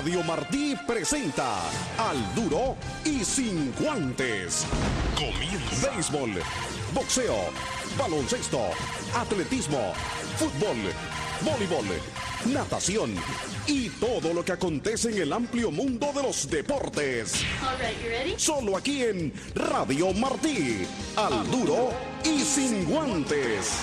Radio Martí presenta Al Duro y Sin Guantes. Comienza. Béisbol, boxeo, baloncesto, atletismo, fútbol, voleibol, natación y todo lo que acontece en el amplio mundo de los deportes. All right, you ready? Solo aquí en Radio Martí. Al Duro y Sin Guantes.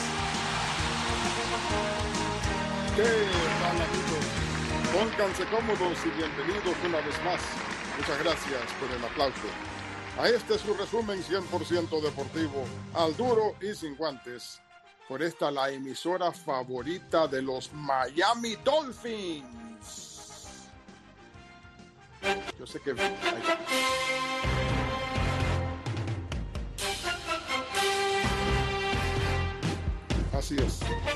¿Qué tal, amigos? Pónganse cómodos y bienvenidos una vez más. Muchas gracias por el aplauso. A este es su resumen 100% deportivo, Al Duro y Sin Guantes. Por esta la emisora favorita de los Miami Dolphins. Yo sé que... Así es.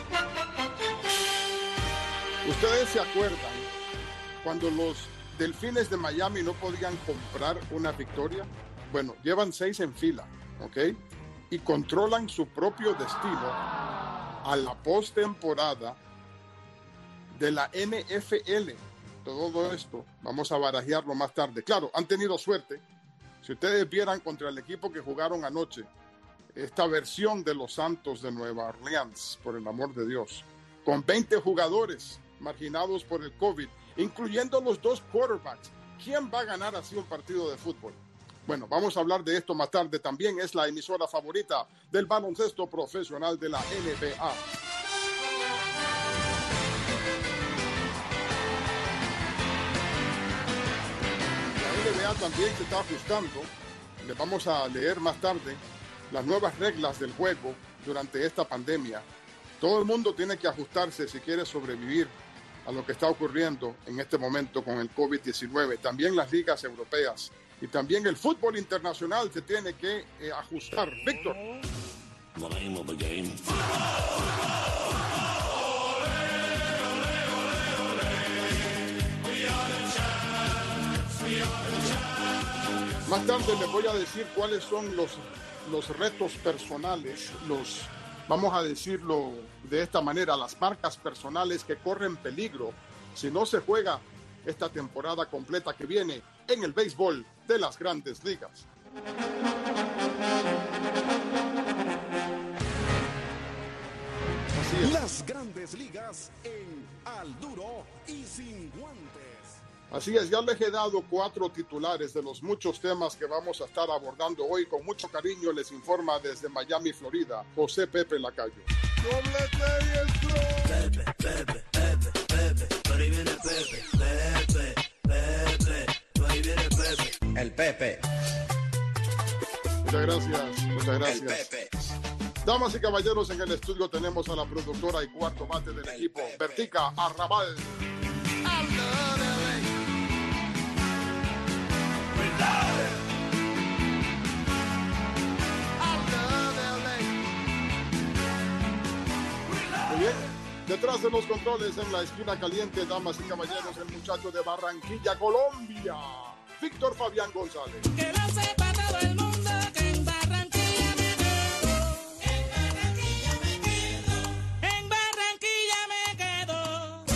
¿Ustedes se acuerdan cuando los Delfines de Miami no podían comprar una victoria? Bueno, llevan 6 en fila, ¿ok? Y controlan su propio destino a la postemporada de la NFL. Todo esto vamos a barajearlo más tarde. Claro, han tenido suerte. Si ustedes vieran contra el equipo que jugaron anoche, esta versión de los Santos de Nueva Orleans, por el amor de Dios, con 20 jugadores marginados por el COVID, incluyendo los 2 quarterbacks. ¿Quién va a ganar así un partido de fútbol? Bueno, vamos a hablar de esto más tarde. También es la emisora favorita del baloncesto profesional de la NBA. La NBA también se está ajustando. Les vamos a leer más tarde las nuevas reglas del juego durante esta pandemia. Todo el mundo tiene que ajustarse si quiere sobrevivir a lo que está ocurriendo en este momento con el COVID-19. También las ligas europeas y también el fútbol internacional se tiene que ajustar. Víctor. The name of the game. Más tarde les voy a decir cuáles son los retos personales, vamos a decirlo de esta manera, las marcas personales que corren peligro si no se juega esta temporada completa que viene en el béisbol de las Grandes Ligas. Así es. Las Grandes Ligas en Al Duro y Sin Guantes. Así es, ya les he dado 4 titulares de los muchos temas que vamos a estar abordando hoy. Con mucho cariño les informa desde Miami, Florida, José Pepe Lacayo. Pepe, por ahí viene Pepe, el Pepe. Muchas gracias. El Pepe. Damas y caballeros, en el estudio tenemos a la productora y cuarto bate del equipo, Bertica Arrabal. Muy bien, detrás de los controles en la esquina caliente, damas y caballeros, el muchacho de Barranquilla, Colombia, Víctor Fabián González. Que lo sepa todo el mundo que en Barranquilla me quedo. En Barranquilla me quedo. En Barranquilla me quedo.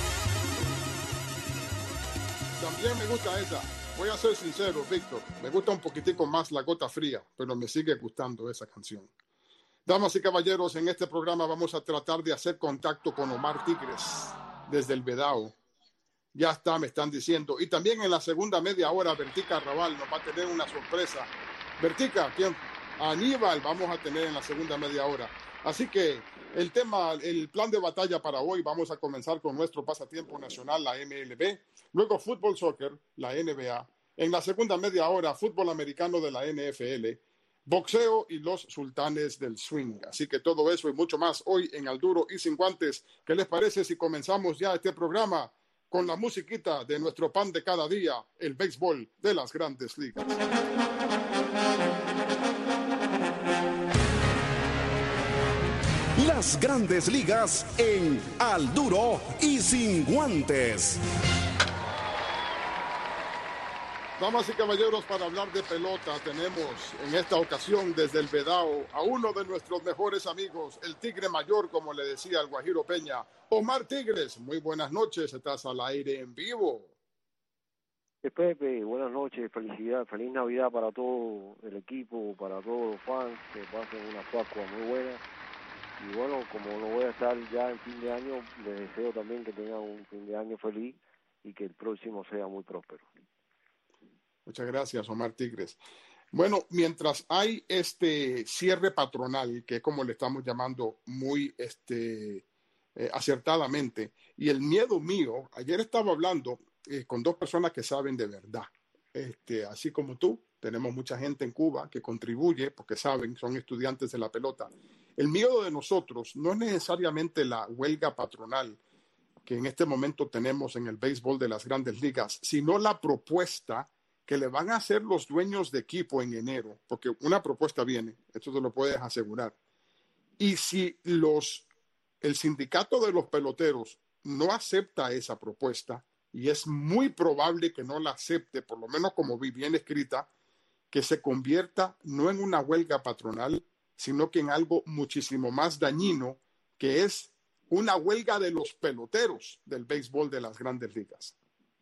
También me gusta esa. Voy a ser sincero, Víctor, me gusta un poquitico más La Gota Fría, pero me sigue gustando esa canción. Damas y caballeros, en este programa vamos a tratar de hacer contacto con Omar Tigres desde el Vedao. Ya está, me están diciendo. Y también en la segunda media hora, Bertica Arrabal nos va a tener una sorpresa. Bertica, ¿quién? Aníbal vamos a tener en la segunda media hora. Así que el plan de batalla para hoy, vamos a comenzar con nuestro pasatiempo nacional, la MLB. Luego fútbol soccer, la NBA. En la segunda media hora, fútbol americano de la NFL. Boxeo y los sultanes del swing. Así que todo eso y mucho más hoy en Al Duro y Sin Guantes. ¿Qué les parece si comenzamos ya este programa con la musiquita de nuestro pan de cada día, el béisbol de las Grandes Ligas? Las Grandes Ligas en Al Duro y Sin Guantes. Damas y caballeros, para hablar de pelota tenemos en esta ocasión desde el Vedao a uno de nuestros mejores amigos, el Tigre Mayor, como le decía el Guajiro Peña, Omar Tigres. Muy buenas noches, estás al aire en vivo. Pepe, buenas noches, feliz Navidad para todo el equipo, para todos los fans, que pasen una Pascua muy buena. Y bueno, como no voy a estar ya en fin de año, les deseo también que tengan un fin de año feliz y que el próximo sea muy próspero. Muchas gracias, Omar Tigres. Bueno, mientras hay este cierre patronal, que es como le estamos llamando muy acertadamente, y el miedo mío, ayer estaba hablando con dos personas que saben de verdad, así como tú, tenemos mucha gente en Cuba que contribuye porque saben, son estudiantes de la pelota. El miedo de nosotros no es necesariamente la huelga patronal que en este momento tenemos en el béisbol de las grandes ligas, sino la propuesta que le van a hacer los dueños de equipo en enero, porque una propuesta viene, esto te lo puedes asegurar. Y si el sindicato de los peloteros no acepta esa propuesta, y es muy probable que no la acepte, por lo menos como vi bien escrita, que se convierta no en una huelga patronal, sino que en algo muchísimo más dañino, que es una huelga de los peloteros del béisbol de las grandes ligas.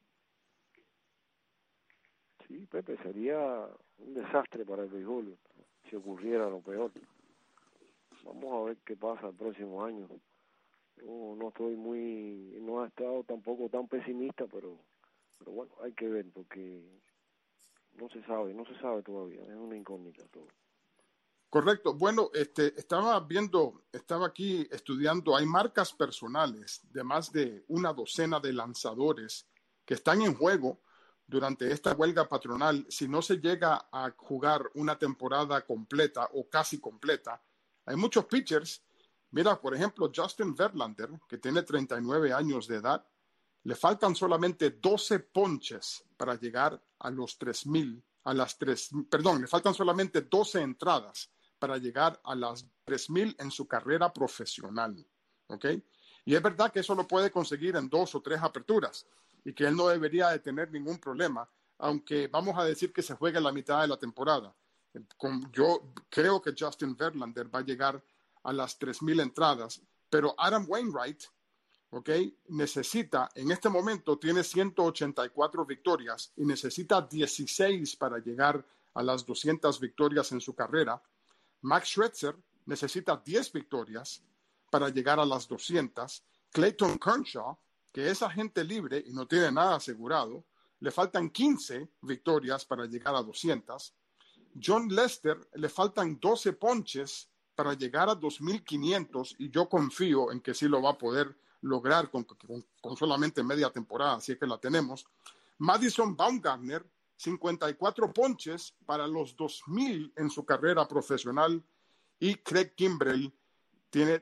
Sí, Pepe, sería un desastre para el béisbol si ocurriera lo peor. Vamos a ver qué pasa el próximo año. Yo no he estado tampoco tan pesimista, pero bueno, hay que ver porque no se sabe todavía, es una incógnita todo. Correcto. Bueno, estaba aquí estudiando, hay marcas personales de más de una docena de lanzadores que están en juego durante esta huelga patronal. Si no se llega a jugar una temporada completa o casi completa, hay muchos pitchers. Mira, por ejemplo, Justin Verlander, que tiene 39 años de edad, le faltan solamente 12 ponches para llegar a los 3,000, le faltan solamente 12 entradas para llegar a las 3,000 en su carrera profesional, ¿ok? Y es verdad que eso lo puede conseguir en 2 o 3 aperturas y que él no debería de tener ningún problema, aunque vamos a decir que se juegue la mitad de la temporada. Yo creo que Justin Verlander va a llegar a las 3,000 entradas, pero Adam Wainwright, ¿ok? En este momento tiene 184 victorias y necesita 16 para llegar a las 200 victorias en su carrera. Max Scherzer necesita 10 victorias para llegar a las 200. Clayton Kershaw, que es agente libre y no tiene nada asegurado, le faltan 15 victorias para llegar a 200. John Lester le faltan 12 ponches para llegar a 2,500 y yo confío en que sí lo va a poder lograr con solamente media temporada, así que la tenemos. Madison Bumgarner, 54 ponches para los 2,000 en su carrera profesional, y Craig Kimbrell tiene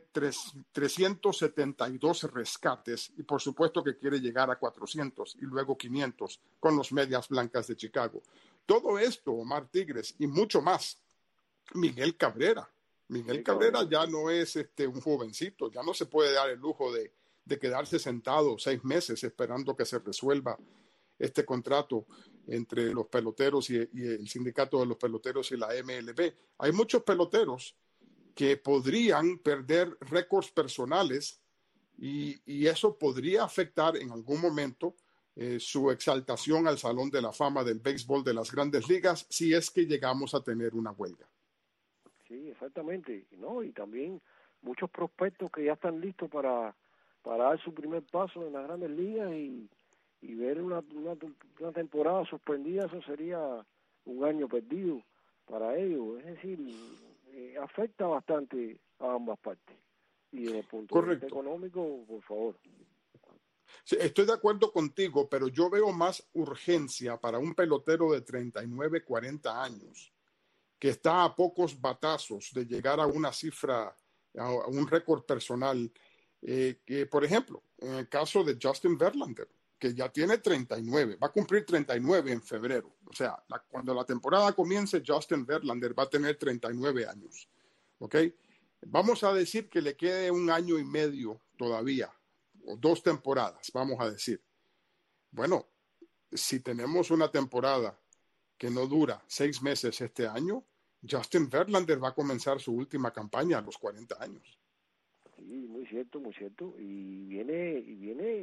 372 rescates y por supuesto que quiere llegar a 400 y luego 500 con los Medias Blancas de Chicago. Todo esto, Omar Tigres, y mucho más. Miguel Cabrera ya no es un jovencito, ya no se puede dar el lujo de quedarse sentado 6 meses esperando que se resuelva este contrato entre los peloteros y el sindicato de los peloteros y la MLB. Hay muchos peloteros que podrían perder récords personales y eso podría afectar en algún momento su exaltación al Salón de la Fama del béisbol de las grandes ligas si es que llegamos a tener una huelga. Sí, exactamente, ¿no? Y también muchos prospectos que ya están listos para dar su primer paso en las grandes ligas y ver una temporada suspendida, eso sería un año perdido para ellos. Es decir, afecta bastante a ambas partes. Y desde el punto de vista económico, por favor. Sí, estoy de acuerdo contigo, pero yo veo más urgencia para un pelotero de 39, 40 años que está a pocos batazos de llegar a una cifra, a un récord personal, que, por ejemplo, en el caso de Justin Verlander, que ya tiene 39, va a cumplir 39 en febrero. O sea, cuando la temporada comience, Justin Verlander va a tener 39 años. ¿Ok? Vamos a decir que le quede 1 año y medio todavía, o 2 temporadas, vamos a decir. Bueno, si tenemos una temporada que no dura 6 meses este año, Justin Verlander va a comenzar su última campaña a los 40 años. Sí, muy cierto, muy cierto. Y viene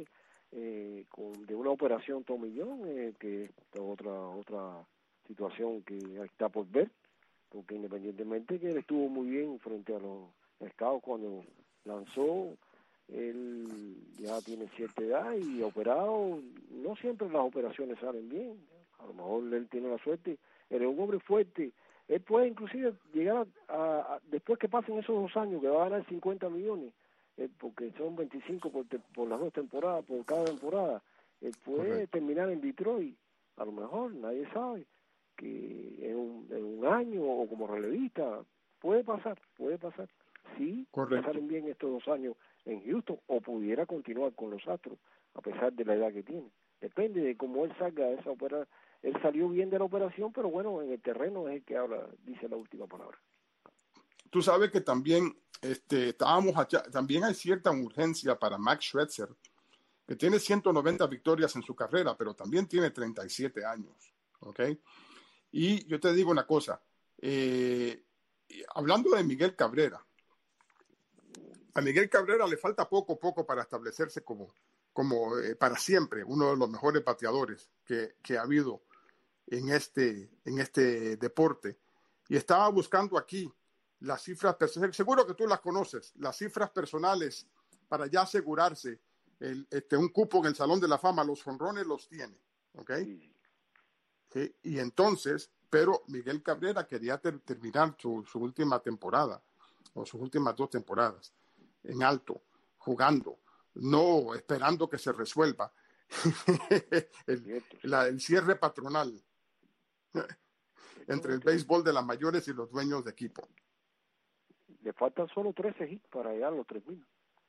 de una operación Tommy John, que es otra situación que está por ver, porque independientemente que él estuvo muy bien frente a los Scouts cuando lanzó, él ya tiene cierta edad y operado, no siempre las operaciones salen bien, a lo mejor él tiene la suerte, él es un hombre fuerte, él puede inclusive llegar después que pasen esos 2 años, que va a ganar 50 millones, porque son 25 por las 2 temporadas, por cada temporada, él puede terminar en Detroit, a lo mejor, nadie sabe, que en un año o como relevista, puede pasar, sí, salen bien estos 2 años en Houston, o pudiera continuar con los Astros, a pesar de la edad que tiene, depende de cómo él salga de esa operación. Él salió bien de la operación, pero bueno, en el terreno es el que dice la última palabra. Tú sabes que también también hay cierta urgencia para Max Scherzer, que tiene 190 victorias en su carrera, pero también tiene 37 años, ¿ok? Y yo te digo una cosa, hablando de Miguel Cabrera, a Miguel Cabrera le falta poco para establecerse como para siempre uno de los mejores bateadores que ha habido en este deporte. Y estaba buscando aquí las cifras, seguro que tú las conoces, las cifras personales para ya asegurarse un cupo en el Salón de la Fama. Los jonrones los tiene, ¿ok? Sí, y entonces, pero Miguel Cabrera quería terminar su última temporada, o sus últimas 2 temporadas, en alto, jugando, no esperando que se resuelva el cierre patronal entre el béisbol de las mayores y los dueños de equipo. Le faltan solo 13 hits para llegar a los 3,000.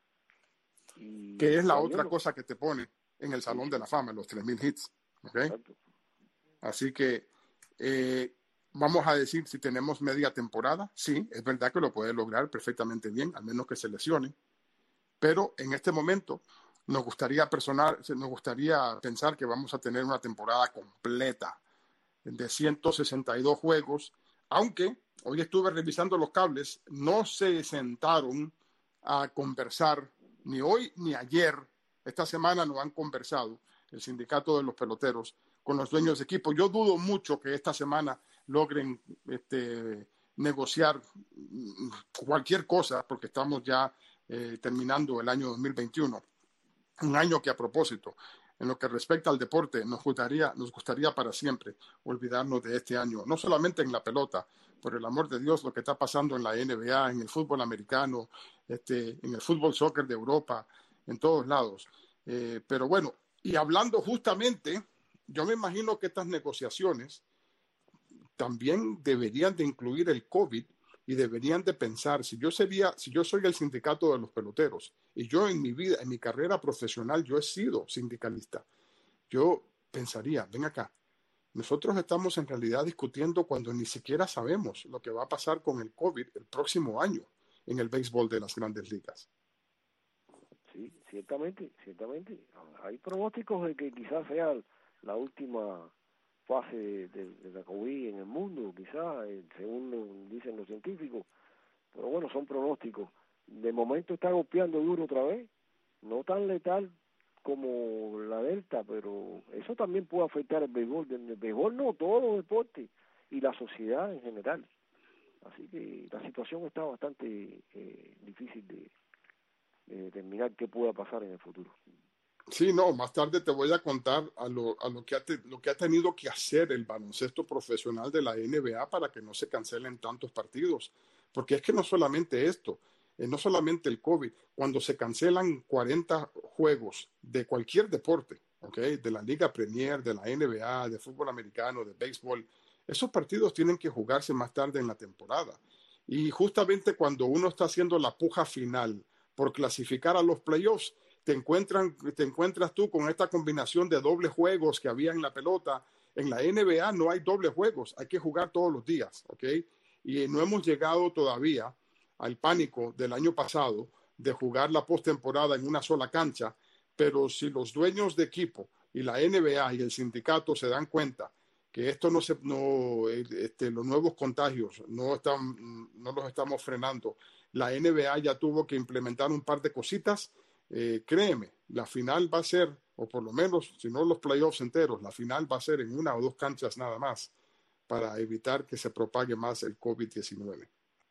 Que es la otra cosa que te pone en el Salón de la Fama, los 3,000 hits. ¿Okay? Exacto. Así que vamos a decir, si tenemos media temporada, sí, es verdad que lo puede lograr perfectamente bien, al menos que se lesione. Pero en este momento nos gustaría pensar que vamos a tener una temporada completa de 162 juegos, aunque hoy estuve revisando los cables, no se sentaron a conversar ni hoy ni ayer. Esta semana no han conversado el sindicato de los peloteros con los dueños de equipo. Yo dudo mucho que esta semana logren negociar cualquier cosa, porque estamos ya terminando el año 2021, un año que, a propósito, en lo que respecta al deporte, nos gustaría para siempre olvidarnos de este año, no solamente en la pelota, por el amor de Dios, lo que está pasando en la NBA, en el fútbol americano, en el fútbol soccer de Europa, en todos lados. Pero bueno, y hablando justamente, yo me imagino que estas negociaciones también deberían de incluir el COVID y deberían de pensar, si yo soy el sindicato de los peloteros y yo en mi vida, en mi carrera profesional, yo he sido sindicalista, yo pensaría, ven acá, nosotros estamos en realidad discutiendo cuando ni siquiera sabemos lo que va a pasar con el COVID el próximo año en el béisbol de las Grandes Ligas. Sí, ciertamente. Hay pronósticos de que quizás sea la última fase de la COVID en el mundo, quizás, según dicen los científicos, pero bueno, son pronósticos. De momento está golpeando duro otra vez, no tan letal como la Delta, pero eso también puede afectar el béisbol. El béisbol no, todos los deportes y la sociedad en general. Así que la situación está bastante difícil de determinar qué pueda pasar en el futuro. Sí, no, más tarde te voy a contar lo que ha tenido que hacer el baloncesto profesional de la NBA para que no se cancelen tantos partidos. Porque es que no solamente esto, no solamente el COVID, cuando se cancelan 40 juegos de cualquier deporte, ¿okay? De la Liga Premier, de la NBA, de fútbol americano, de béisbol, esos partidos tienen que jugarse más tarde en la temporada. Y justamente cuando uno está haciendo la puja final por clasificar a los playoffs, te encuentras tú con esta combinación de dobles juegos que había en la pelota. En la NBA no hay dobles juegos, hay que jugar todos los días, ¿ok? Y no hemos llegado todavía al pánico del año pasado de jugar la postemporada en una sola cancha, pero si los dueños de equipo y la NBA y el sindicato se dan cuenta que esto los nuevos contagios no los estamos frenando, la NBA ya tuvo que implementar un par de cositas. Créeme, la final va a ser o por lo menos, si no los playoffs enteros, la final va a ser en una o dos canchas nada más, para evitar que se propague más el COVID-19.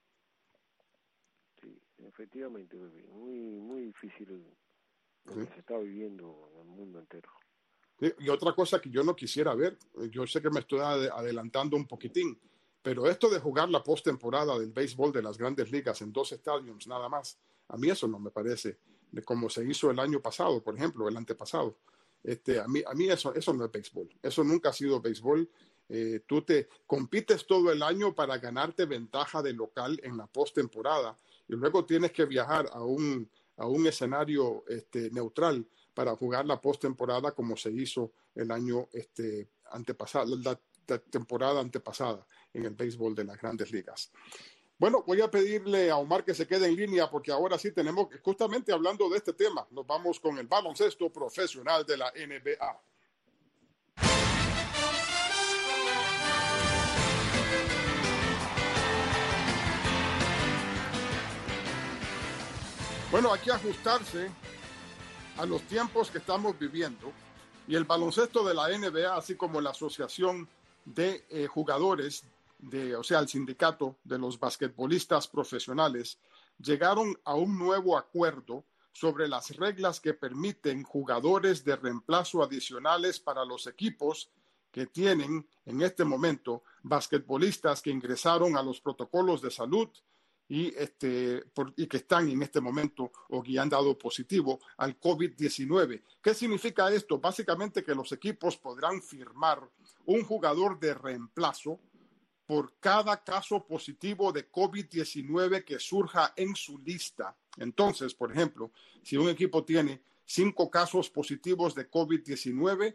Sí, efectivamente, Pepe, muy difícil lo Sí. que se está viviendo en el mundo entero. Y otra cosa que yo no quisiera ver, yo sé que me estoy adelantando un poquitín, pero esto de jugar la postemporada del béisbol de las grandes ligas en 2 estadios nada más, a mí eso no me parece, de como se hizo el año pasado, por ejemplo, el antepasado. A mí eso no es béisbol, eso nunca ha sido béisbol. Tú te compites todo el año para ganarte ventaja de local en la postemporada y luego tienes que viajar a un escenario neutral para jugar la postemporada como se hizo el año antepasado, la temporada antepasada en el béisbol de las grandes ligas. Bueno, voy a pedirle a Omar que se quede en línea porque ahora sí tenemos, justamente hablando de este tema, nos vamos con el baloncesto profesional de la NBA. Bueno, hay que ajustarse a los tiempos que estamos viviendo y el baloncesto de la NBA, así como la asociación de jugadores, o sea, el sindicato de los basquetbolistas profesionales, llegaron a un nuevo acuerdo sobre las reglas que permiten jugadores de reemplazo adicionales para los equipos que tienen en este momento basquetbolistas que ingresaron a los protocolos de salud y que están en este momento o que han dado positivo al COVID-19. ¿Qué significa esto? Básicamente que los equipos podrán firmar un jugador de reemplazo por cada caso positivo de COVID-19 que surja en su lista. Entonces, por ejemplo, si un equipo tiene 5 casos positivos de COVID-19,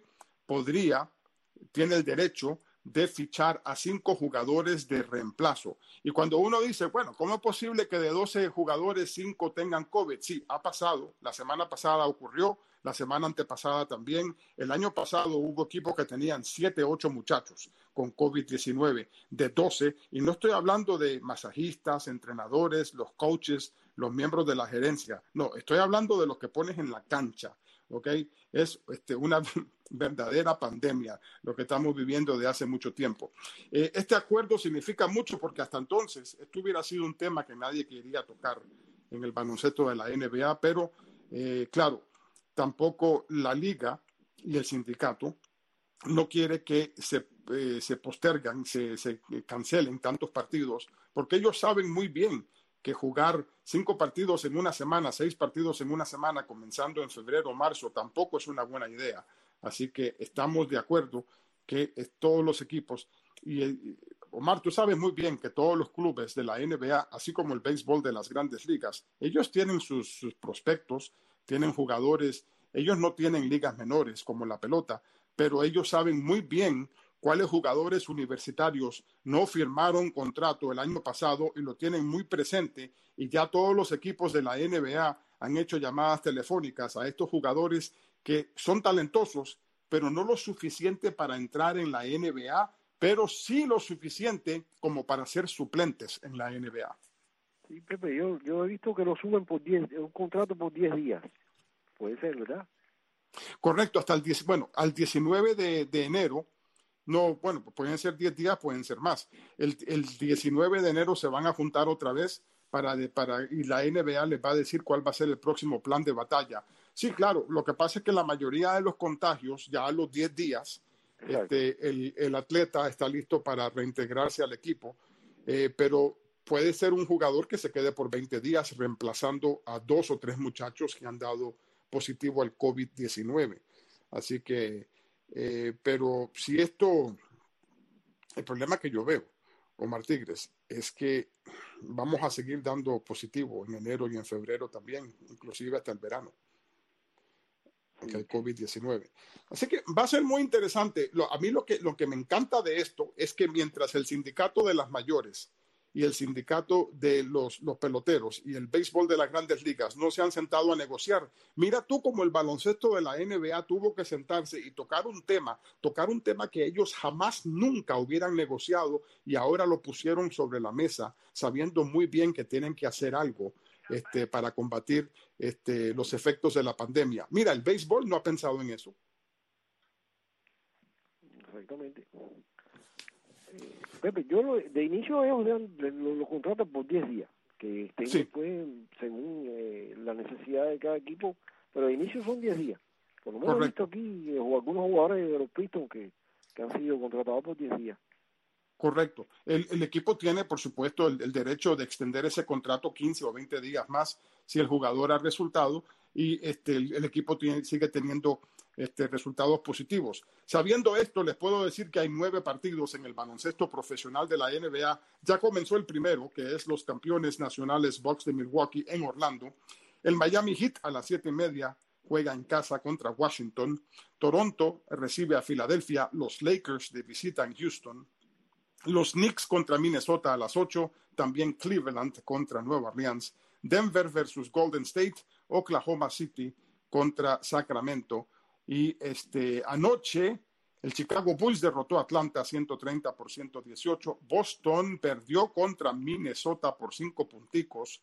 tiene el derecho de fichar a 5 jugadores de reemplazo. Y cuando uno dice, bueno, ¿cómo es posible que de 12 jugadores 5 tengan COVID? Sí, ha pasado. La semana pasada ocurrió, la semana antepasada también. El año pasado hubo equipos que tenían 7, 8 muchachos con COVID-19 de 12. Y no estoy hablando de masajistas, entrenadores, los coaches, los miembros de la gerencia. No, estoy hablando de los que pones en la cancha. ¿Ok? Es una verdadera pandemia lo que estamos viviendo de hace mucho tiempo. Este acuerdo significa mucho porque hasta entonces esto hubiera sido un tema que nadie quería tocar en el baloncesto de la NBA, pero claro, tampoco la liga y el sindicato no quiere que se postergan, se cancelen tantos partidos, porque ellos saben muy bien que jugar 5 partidos en una semana, 6 partidos en una semana, comenzando en febrero o marzo, tampoco es una buena idea. Así que estamos de acuerdo que todos los equipos, y Omar, tú sabes muy bien que todos los clubes de la NBA, así como el béisbol de las grandes ligas, ellos tienen sus prospectos, tienen jugadores, ellos no tienen ligas menores como la pelota, pero ellos saben muy bien cuáles jugadores universitarios no firmaron contrato el año pasado y lo tienen muy presente, y ya todos los equipos de la NBA han hecho llamadas telefónicas a estos jugadores que son talentosos, pero no lo suficiente para entrar en la NBA, pero sí lo suficiente como para ser suplentes en la NBA. Sí, Pepe, yo he visto que lo suben por 10, un contrato por 10 días. Puede ser, ¿verdad? Correcto, hasta al 19 de enero. No, bueno, pueden ser 10 días, pueden ser más. El 19 de enero se van a juntar otra vez y la NBA les va a decir cuál va a ser el próximo plan de batalla. Sí, claro, lo que pasa es que la mayoría de los contagios, ya a los 10 días, el atleta está listo para reintegrarse al equipo, pero puede ser un jugador que se quede por 20 días reemplazando a 2 o 3 muchachos que han dado positivo al COVID-19. Así que pero si el problema que yo veo, Omar Tigres, es que vamos a seguir dando positivo en enero y en febrero también, inclusive hasta el verano, el COVID-19. Así que va a ser muy interesante. A mí lo que me encanta de esto es que mientras el sindicato de las mayores y el sindicato de los peloteros y el béisbol de las grandes ligas no se han sentado a negociar. Mira tú como el baloncesto de la NBA tuvo que sentarse y tocar un tema que ellos jamás nunca hubieran negociado y ahora lo pusieron sobre la mesa, sabiendo muy bien que tienen que hacer algo para combatir los efectos de la pandemia. Mira, el béisbol no ha pensado en eso. Exactamente. Pepe, de inicio ellos lo contratan por 10 días, que estén Sí. después según la necesidad de cada equipo, pero de inicio son 10 días. Por lo menos Correcto. he visto aquí algunos jugadores de los Pistons que han sido contratados por 10 días. Correcto. El equipo tiene, por supuesto, el derecho de extender ese contrato 15 o 20 días más si el jugador ha resultado y el equipo sigue teniendo resultados positivos. Sabiendo esto, les puedo decir que hay 9 partidos en el baloncesto profesional de la NBA. Ya comenzó el primero, que es los campeones nacionales Bucks de Milwaukee en Orlando. El Miami Heat a las 7:30 juega en casa contra Washington. Toronto recibe a Filadelfia. Los Lakers de visita en Houston. Los Knicks contra Minnesota a las 8, también Cleveland contra Nueva Orleans, Denver versus Golden State, Oklahoma City contra Sacramento. Y anoche el Chicago Bulls derrotó a Atlanta 130 por 118. Boston perdió contra Minnesota por 5 punticos.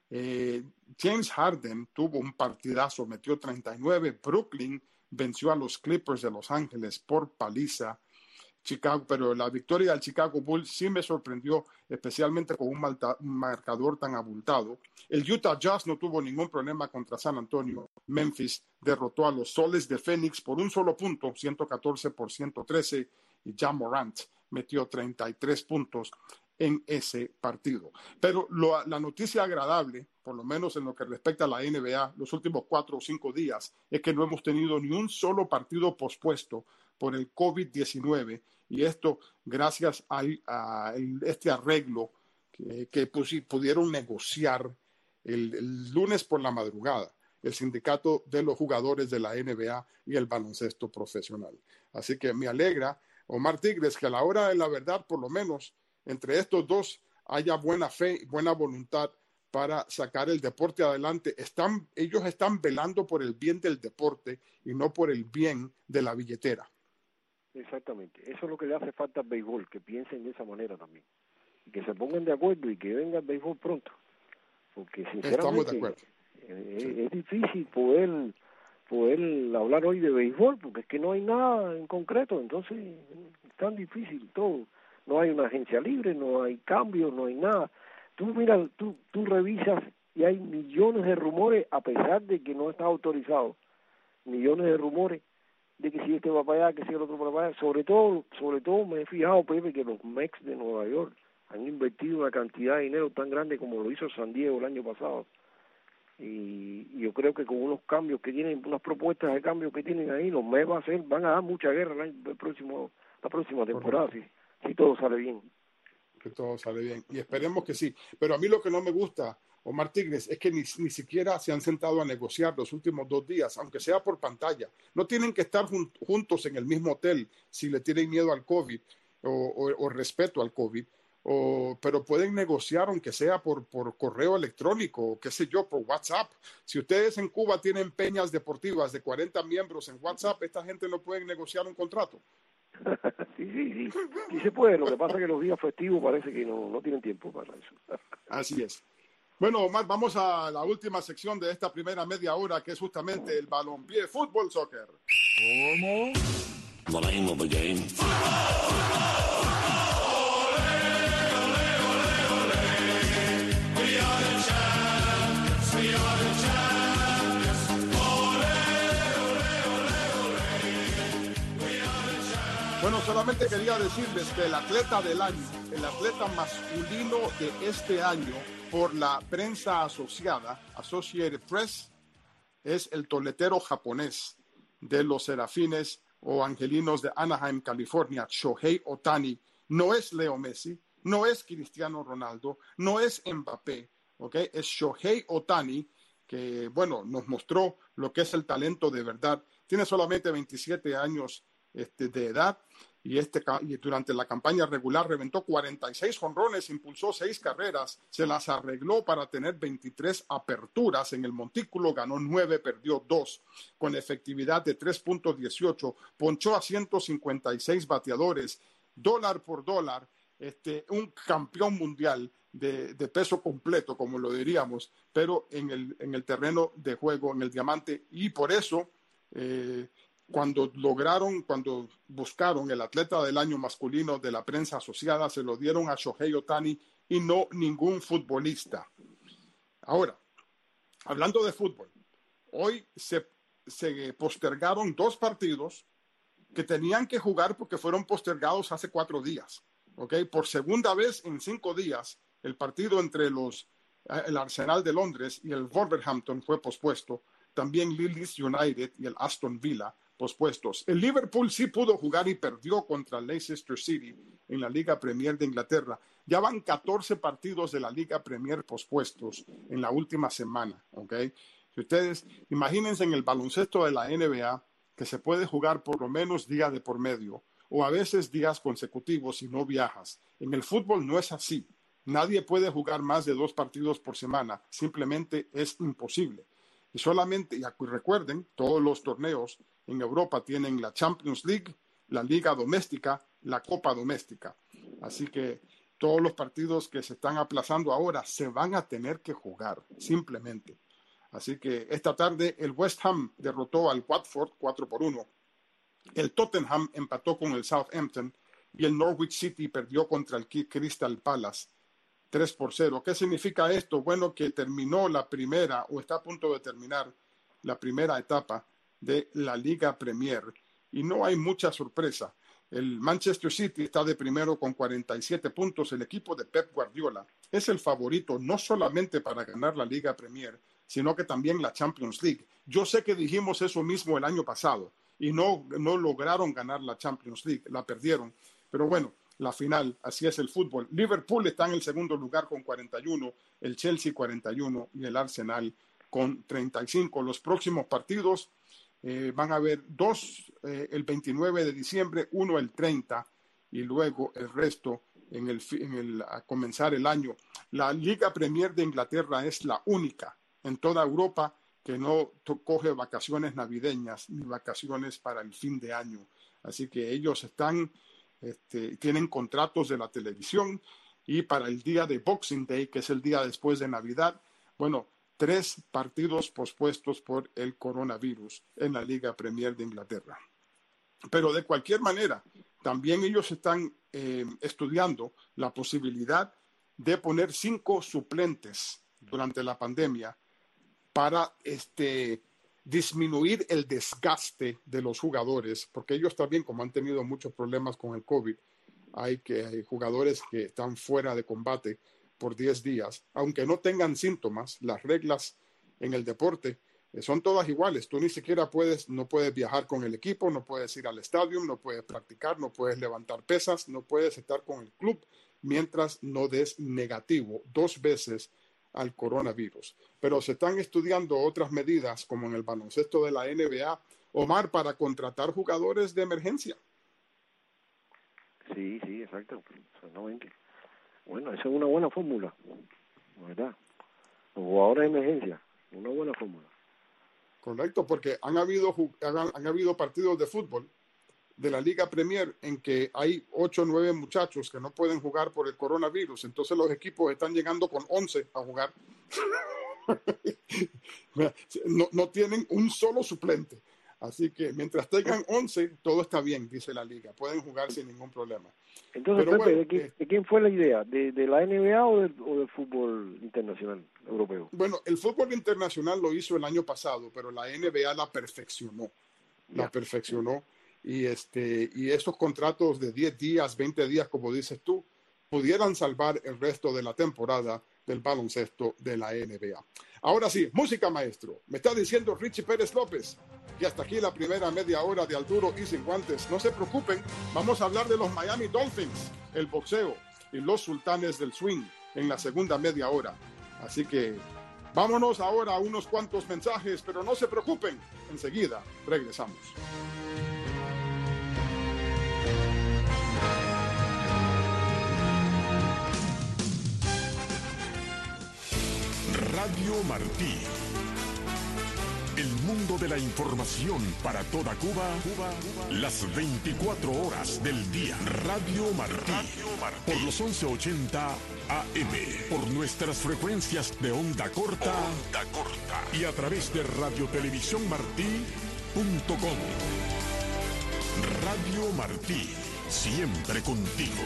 James Harden tuvo un partidazo, metió 39. Brooklyn venció a los Clippers de Los Ángeles por paliza. Chicago, pero la victoria del Chicago Bulls sí me sorprendió, especialmente con un marcador tan abultado. El Utah Jazz no tuvo ningún problema contra San Antonio. Memphis derrotó a los Soles de Phoenix por un solo punto, 114 por 113, y Ja Morant metió 33 puntos en ese partido. Pero la noticia agradable, por lo menos en lo que respecta a la NBA, los últimos 4 o 5 días, es que no hemos tenido ni un solo partido pospuesto por el COVID-19, y esto gracias a este arreglo que pudieron negociar el lunes por la madrugada el sindicato de los jugadores de la NBA y el baloncesto profesional. Así que me alegra, Omar Tigres, que a la hora de la verdad, por lo menos entre estos dos, haya buena fe y buena voluntad para sacar el deporte adelante. Ellos están velando por el bien del deporte y no por el bien de la billetera. Exactamente, eso es lo que le hace falta al béisbol, que piensen de esa manera también, y que se pongan de acuerdo y que venga el béisbol pronto, porque Estamos de sinceramente acuerdo. Es difícil poder hablar hoy de béisbol, porque es que no hay nada en concreto, entonces es tan difícil todo, no hay una agencia libre, no hay cambios, no hay nada. Tú revisas y hay millones de rumores, a pesar de que no está autorizado, millones de rumores de que si este va para allá, que si el otro para allá. Sobre todo me he fijado, Pepe, que los Mets de Nueva York han invertido una cantidad de dinero tan grande como lo hizo San Diego el año pasado. Y yo creo que con unos cambios que tienen, unas propuestas de cambio que tienen ahí, los Mets van a dar mucha guerra la próxima temporada, si todo sale bien. Que todo sale bien. Y esperemos que sí. Pero a mí lo que no me gusta, Omar Tigres, es que ni siquiera se han sentado a negociar los últimos 2 días, aunque sea por pantalla. No tienen que estar juntos en el mismo hotel si le tienen miedo al COVID o respeto al COVID, pero pueden negociar aunque sea por correo electrónico, o qué sé yo, por WhatsApp. Si ustedes en Cuba tienen peñas deportivas de 40 miembros en WhatsApp, esta gente no puede negociar un contrato. Sí se puede, lo que pasa es que los días festivos parece que no tienen tiempo para eso. Así es. Bueno, Omar, vamos a la última sección de esta primera media hora, que es justamente el balompié, fútbol, soccer. ¿Cómo? The name of the game. Bueno, solamente quería decirles que el atleta del año, el atleta masculino de este año por la prensa asociada, Associated Press, es el toletero japonés de los Serafines o Angelinos de Anaheim, California, Shohei Ohtani. No es Leo Messi, no es Cristiano Ronaldo, no es Mbappé, ¿ok? Es Shohei Ohtani, que, bueno, nos mostró lo que es el talento de verdad. Tiene solamente 27 años de edad y durante la campaña regular reventó 46 jonrones, impulsó 6 carreras, se las arregló para tener 23 aperturas en el montículo, ganó 9, perdió 2, con efectividad de 3.18, ponchó a 156 bateadores, dólar por dólar, un campeón mundial de peso completo, como lo diríamos, pero en el terreno de juego, en el diamante. Y por eso, cuando buscaron el atleta del año masculino de la prensa asociada, se lo dieron a Shohei Ohtani y no ningún futbolista. Ahora, hablando de fútbol, hoy se postergaron 2 partidos que tenían que jugar porque fueron postergados hace 4 días. ¿Okay? Por segunda vez en 5 días, el partido entre el Arsenal de Londres y el Wolverhampton fue pospuesto. También Leeds United y el Aston Villa pospuestos. El Liverpool sí pudo jugar y perdió contra Leicester City en la Liga Premier de Inglaterra. Ya van 14 partidos de la Liga Premier pospuestos en la última semana. ¿Okay? Si ustedes imagínense en el baloncesto de la NBA que se puede jugar por lo menos día de por medio, o a veces días consecutivos si no viajas. En el fútbol no es así. Nadie puede jugar más de 2 partidos por semana. Simplemente es imposible. Y recuerden, todos los torneos en Europa tienen la Champions League, la Liga Doméstica, la Copa Doméstica. Así que todos los partidos que se están aplazando ahora se van a tener que jugar, simplemente. Así que esta tarde el West Ham derrotó al Watford 4-1. El Tottenham empató con el Southampton y el Norwich City perdió contra el Crystal Palace 3-0. ¿Qué significa esto? Bueno, que terminó la primera o está a punto de terminar la primera etapa de la Liga Premier y no hay mucha sorpresa. El Manchester City está de primero con 47 puntos. El equipo de Pep Guardiola es el favorito no solamente para ganar la Liga Premier, sino que también la Champions League. Yo sé que dijimos eso mismo el año pasado y no lograron ganar la Champions League, la perdieron. Pero bueno, la final, así es el fútbol. Liverpool está en el segundo lugar con 41, el Chelsea 41 y el Arsenal con 35. Los próximos partidos van a haber 2 el 29 de diciembre, 1 el 30 y luego el resto a comenzar el año. La Liga Premier de Inglaterra es la única en toda Europa que no coge vacaciones navideñas ni vacaciones para el fin de año. Así que ellos tienen contratos de la televisión y para el día de Boxing Day, que es el día después de Navidad, 3 partidos pospuestos por el coronavirus en la Liga Premier de Inglaterra. Pero de cualquier manera, también ellos están estudiando la posibilidad de poner 5 suplentes durante la pandemia para disminuir el desgaste de los jugadores, porque ellos también, como han tenido muchos problemas con el COVID, hay jugadores que están fuera de combate por 10 días, aunque no tengan síntomas. Las reglas en el deporte son todas iguales. Tú ni siquiera no puedes viajar con el equipo, no puedes ir al estadio, no puedes practicar, no puedes levantar pesas, no puedes estar con el club mientras no des negativo 2 veces al coronavirus. Pero se están estudiando otras medidas, como en el baloncesto de la NBA, Omar, para contratar jugadores de emergencia. Sí, exacto. Exactamente. Bueno, esa es una buena fórmula, ¿verdad? Los jugadores de emergencia, una buena fórmula. Correcto, porque han habido partidos de fútbol de la Liga Premier en que hay 8 o 9 muchachos que no pueden jugar por el coronavirus. Entonces los equipos están llegando con 11 a jugar. No tienen un solo suplente. Así que mientras tengan 11, todo está bien, dice la liga. Pueden jugar sin ningún problema. Entonces, pero Pepe, bueno, ¿de quién fue la idea? ¿De la NBA o del fútbol internacional europeo? Bueno, el fútbol internacional lo hizo el año pasado, pero la NBA la perfeccionó. La perfeccionó. Y estos contratos de 10 días, 20 días, como dices tú, pudieran salvar el resto de la temporada del baloncesto de la NBA. Ahora sí, música, maestro. Me está diciendo Richie Pérez López. Y hasta aquí la primera media hora de Al Duro y Sin Guantes. No se preocupen, vamos a hablar de los Miami Dolphins, el boxeo y los sultanes del swing en la segunda media hora. Así que vámonos ahora a unos cuantos mensajes, pero no se preocupen, enseguida regresamos. Radio Martí, El mundo de la información para toda Cuba, las 24 horas del día. Radio Martí, por los 1180 AM, por nuestras frecuencias de onda corta, y a través de radiotelevisiónmartí.com. Radio Martí, siempre contigo.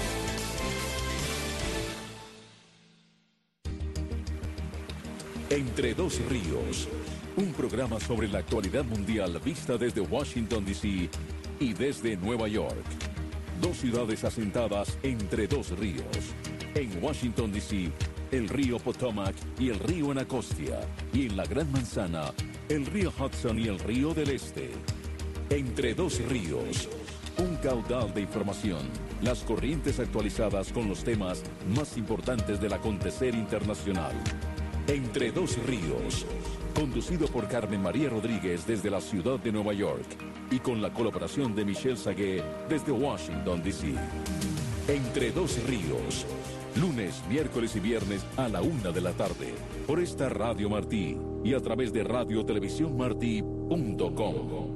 Entre dos ríos, un programa sobre la actualidad mundial vista desde Washington, D.C. y desde Nueva York. Dos ciudades asentadas entre dos ríos. En Washington, D.C., el río Potomac y el río Anacostia. Y en la Gran Manzana, el río Hudson y el río del Este. Entre dos ríos, un caudal de información. Las corrientes actualizadas con los temas más importantes del acontecer internacional. Entre dos ríos, conducido por Carmen María Rodríguez desde la ciudad de Nueva York y con la colaboración de Michelle Sagué desde Washington, D.C. Entre dos ríos, lunes, miércoles y viernes a la 1 de la tarde, por esta Radio Martí y a través de radiotelevisiónmartí.com.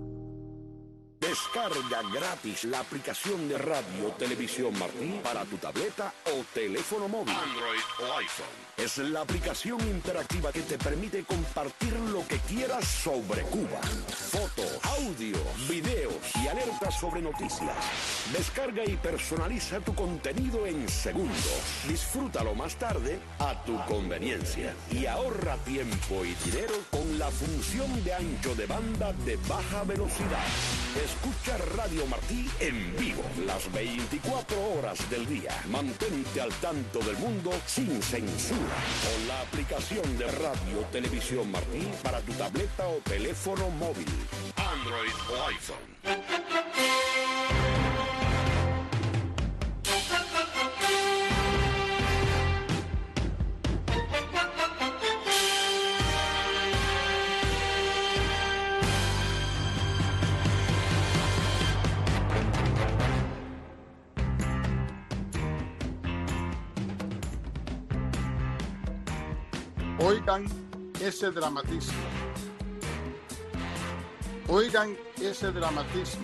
Descarga gratis la aplicación de Radio Televisión Martí para tu tableta o teléfono móvil, Android o iPhone. Es la aplicación interactiva que te permite compartir lo que quieras sobre Cuba. Fotos, audio, videos y alertas sobre noticias. Descarga y personaliza tu contenido en segundos. Disfrútalo más tarde a tu conveniencia. Y ahorra tiempo y dinero con la función de ancho de banda de baja velocidad. Escucha Radio Martí en vivo las 24 horas del día. Mantente al tanto del mundo sin censura con la aplicación de Radio Televisión Martí para tu tableta o teléfono móvil, Android o iPhone. Oigan ese dramatismo. Oigan ese dramatismo.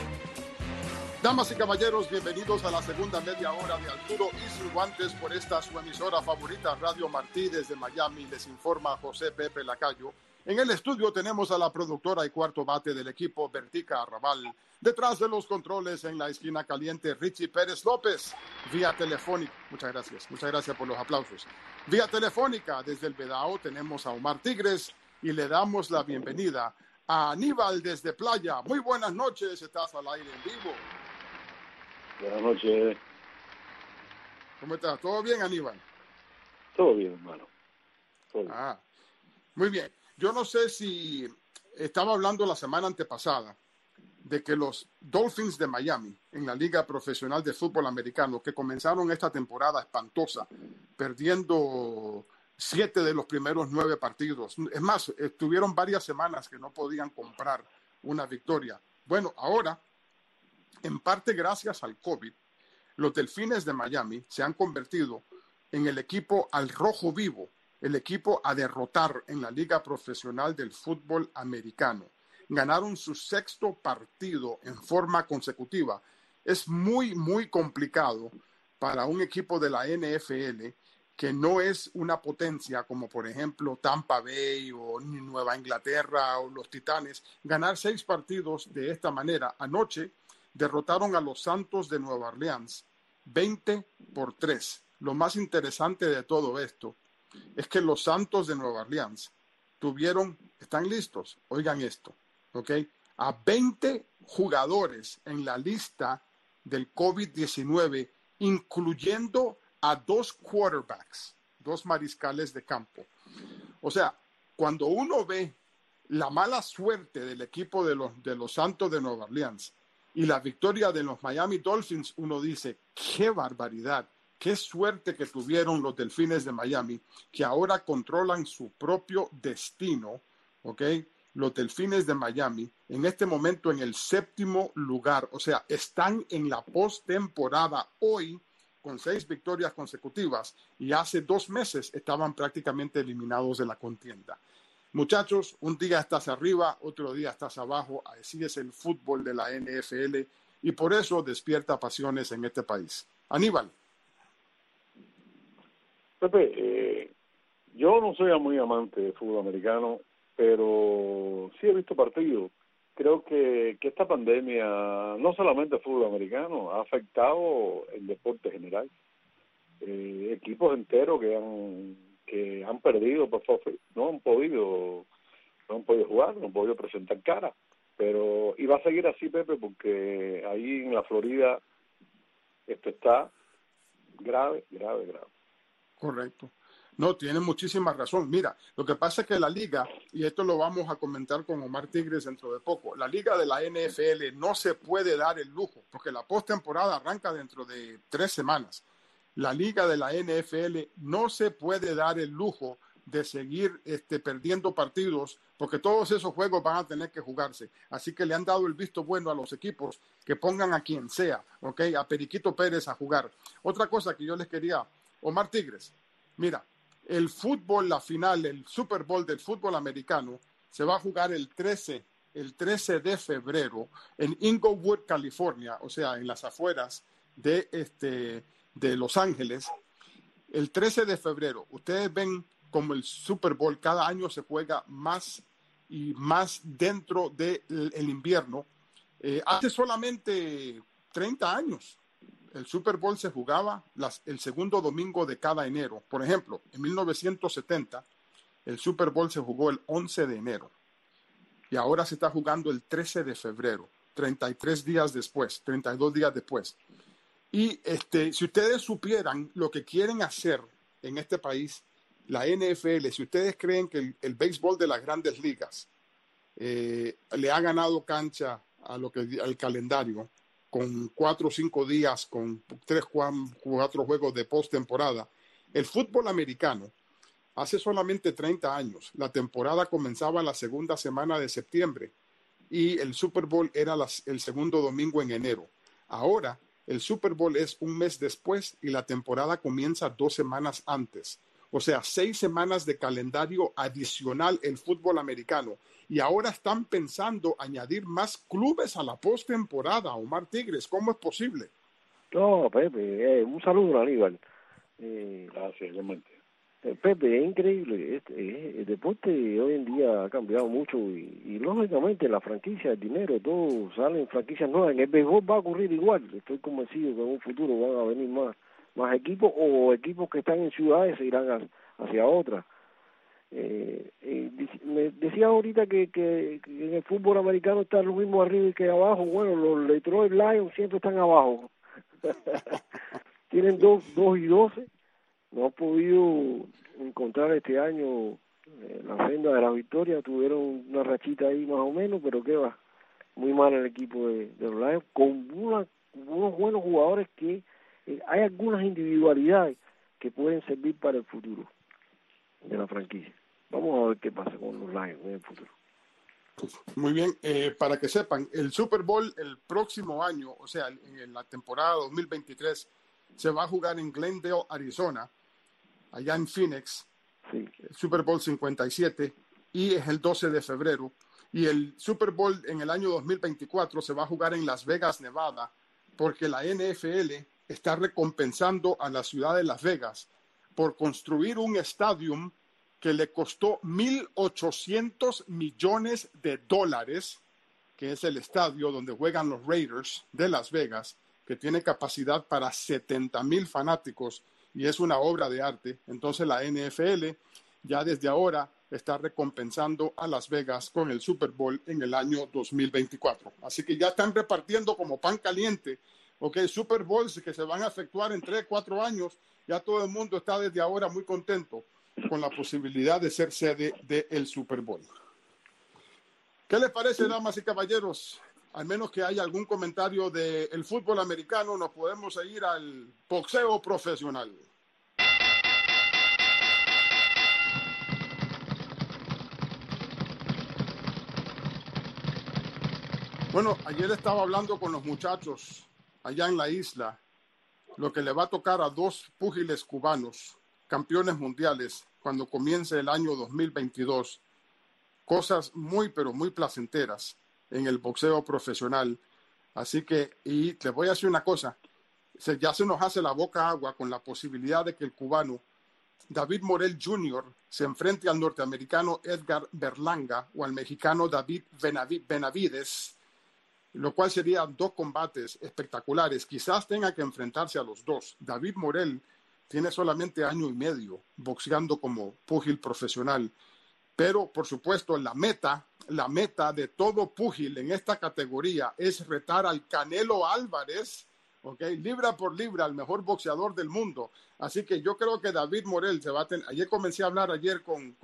Damas y caballeros, bienvenidos a la segunda media hora de Arturo y Sin Guantes por esta su emisora favorita, Radio Martí. Desde Miami les informa José Pepe Lacayo. En el estudio tenemos a la productora y cuarto bate del equipo, Bertica Arrabal. Detrás de los controles, en la esquina caliente, Richie Pérez López. Vía telefónica, muchas gracias por los aplausos. Vía telefónica, desde el Vedao, tenemos a Omar Tigres y le damos la bienvenida a Aníbal desde Playa. Muy buenas noches, estás al aire en vivo. Buenas noches. ¿Cómo estás? ¿Todo bien, Aníbal? Todo bien, hermano. Todo bien. Muy bien. Yo no sé si estaba hablando la semana antepasada de que los Dolphins de Miami en la Liga Profesional de Fútbol Americano, que comenzaron esta temporada espantosa, perdiendo 7 de los primeros 9 partidos. Es más, estuvieron varias semanas que no podían comprar una victoria. Bueno, ahora, en parte gracias al COVID, los Delfines de Miami se han convertido en el equipo al rojo vivo, el equipo a derrotar en la Liga Profesional del Fútbol Americano. Ganaron su 6º partido en forma consecutiva. Es muy, muy complicado para un equipo de la NFL que no es una potencia como, por ejemplo, Tampa Bay o Nueva Inglaterra o los Titanes, ganar 6 partidos de esta manera. Anoche derrotaron a los Santos de Nueva Orleans 20-3. Lo más interesante de todo esto es que los Santos de Nueva Orleans están listos, oigan esto, ¿ok? A 20 jugadores en la lista del COVID-19, incluyendo a 2 quarterbacks, 2 mariscales de campo. O sea, cuando uno ve la mala suerte del equipo de los Santos de Nueva Orleans y la victoria de los Miami Dolphins, uno dice, ¡qué barbaridad! Qué suerte que tuvieron los Delfines de Miami, que ahora controlan su propio destino, ¿ok? Los Delfines de Miami, en este momento en el 7º lugar, o sea, están en la postemporada hoy con 6 victorias consecutivas y hace 2 meses estaban prácticamente eliminados de la contienda. Muchachos, un día estás arriba, otro día estás abajo. Así es el fútbol de la NFL y por eso despierta pasiones en este país. Aníbal. Pepe, yo no soy muy amante del fútbol americano, pero sí he visto partidos. Creo que esta pandemia, no solamente el fútbol americano, ha afectado el deporte general. Equipos enteros que han perdido, por favor, no han podido jugar, no han podido presentar cara. Pero y va a seguir así, Pepe, porque ahí en la Florida esto está grave. Correcto. No, tiene muchísima razón. Mira, lo que pasa es que la liga, y esto lo vamos a comentar con Omar Tigres dentro de poco, la liga de la NFL no se puede dar el lujo, porque la postemporada arranca dentro de 3 semanas. La liga de la NFL no se puede dar el lujo de seguir perdiendo partidos, porque todos esos juegos van a tener que jugarse. Así que le han dado el visto bueno a los equipos que pongan a quien sea, ¿ok? A Periquito Pérez a jugar. Otra cosa que yo les quería, Omar Tigres, mira, el fútbol, la final, el Super Bowl del fútbol americano se va a jugar el 13 de febrero en Inglewood, California, o sea, en las afueras de Los Ángeles. El 13 de febrero, ustedes ven como el Super Bowl cada año se juega más y más dentro del invierno. Hace solamente 30 años, el Super Bowl se jugaba el segundo domingo de cada enero. Por ejemplo, en 1970, el Super Bowl se jugó el 11 de enero. Y ahora se está jugando el 13 de febrero, 32 días después. Y si ustedes supieran lo que quieren hacer en este país, la NFL, si ustedes creen que el béisbol de las grandes ligas le ha ganado cancha al calendario, con 4 o 5 días, con 3 o 4 juegos de postemporada. El fútbol americano, hace solamente 30 años, la temporada comenzaba la segunda semana de septiembre y el Super Bowl era el segundo domingo en enero. Ahora, el Super Bowl es un mes después y la temporada comienza 2 semanas antes. O sea, 6 semanas de calendario adicional el fútbol americano. Y ahora están pensando añadir más clubes a la postemporada. Omar Tigres, ¿cómo es posible? No, Pepe, un saludo, Aníbal. Gracias, igualmente. Pepe, es increíble. El deporte hoy en día ha cambiado mucho y lógicamente la franquicia, el dinero, todo salen franquicias nuevas. En el béisbol va a ocurrir igual. Estoy convencido que en un futuro van a venir más equipos o equipos que están en ciudades se irán hacia otras. Me decía ahorita que en el fútbol americano está lo mismo arriba que abajo. Bueno, los Detroit Lions siempre están abajo. Tienen 2-12. No han podido encontrar este año la senda de la victoria. Tuvieron una rachita ahí más o menos, pero qué va. Muy mal el equipo de los Lions, con unos buenos jugadores que hay algunas individualidades que pueden servir para el futuro de la franquicia. Vamos a ver qué pasa con los Lions en el futuro. Muy bien, para que sepan, el Super Bowl el próximo año, o sea, en la temporada 2023, se va a jugar en Glendale, Arizona, allá en Phoenix, sí. El Super Bowl 57, y es el 12 de febrero. Y el Super Bowl en el año 2024 se va a jugar en Las Vegas, Nevada, porque la NFL está recompensando a la ciudad de Las Vegas por construir un estadio que le costó $1,800 millones, que es el estadio donde juegan los Raiders de Las Vegas, que tiene capacidad para 70,000 fanáticos y es una obra de arte. Entonces la NFL ya desde ahora está recompensando a Las Vegas con el Super Bowl en el año 2024. Así que ya están repartiendo como pan caliente, Super Bowls que se van a efectuar en 3, 4 años. Ya todo el mundo está desde ahora muy contento con la posibilidad de ser sede del Super Bowl. ¿Qué les parece, damas y caballeros? Al menos que haya algún comentario del fútbol americano, nos podemos ir al boxeo profesional. Bueno, ayer estaba hablando con los muchachos allá en la isla, lo que le va a tocar a 2 púgiles cubanos, campeones mundiales, cuando comience el año 2022. cosas muy, pero muy placenteras en el boxeo profesional. Así que, y te voy a decir una cosa, ya se nos hace la boca agua con la posibilidad de que el cubano David Morel Jr. se enfrente al norteamericano Edgar Berlanga o al mexicano David Benavides, lo cual serían dos combates espectaculares. Quizás tenga que enfrentarse a los dos. David Morel tiene solamente año y medio boxeando como púgil profesional, pero por supuesto la meta de todo púgil en esta categoría es retar al Canelo Álvarez, okay, libra por libra, el mejor boxeador del mundo. Así que yo creo que David Morel se va a tener. Ayer comencé a hablar con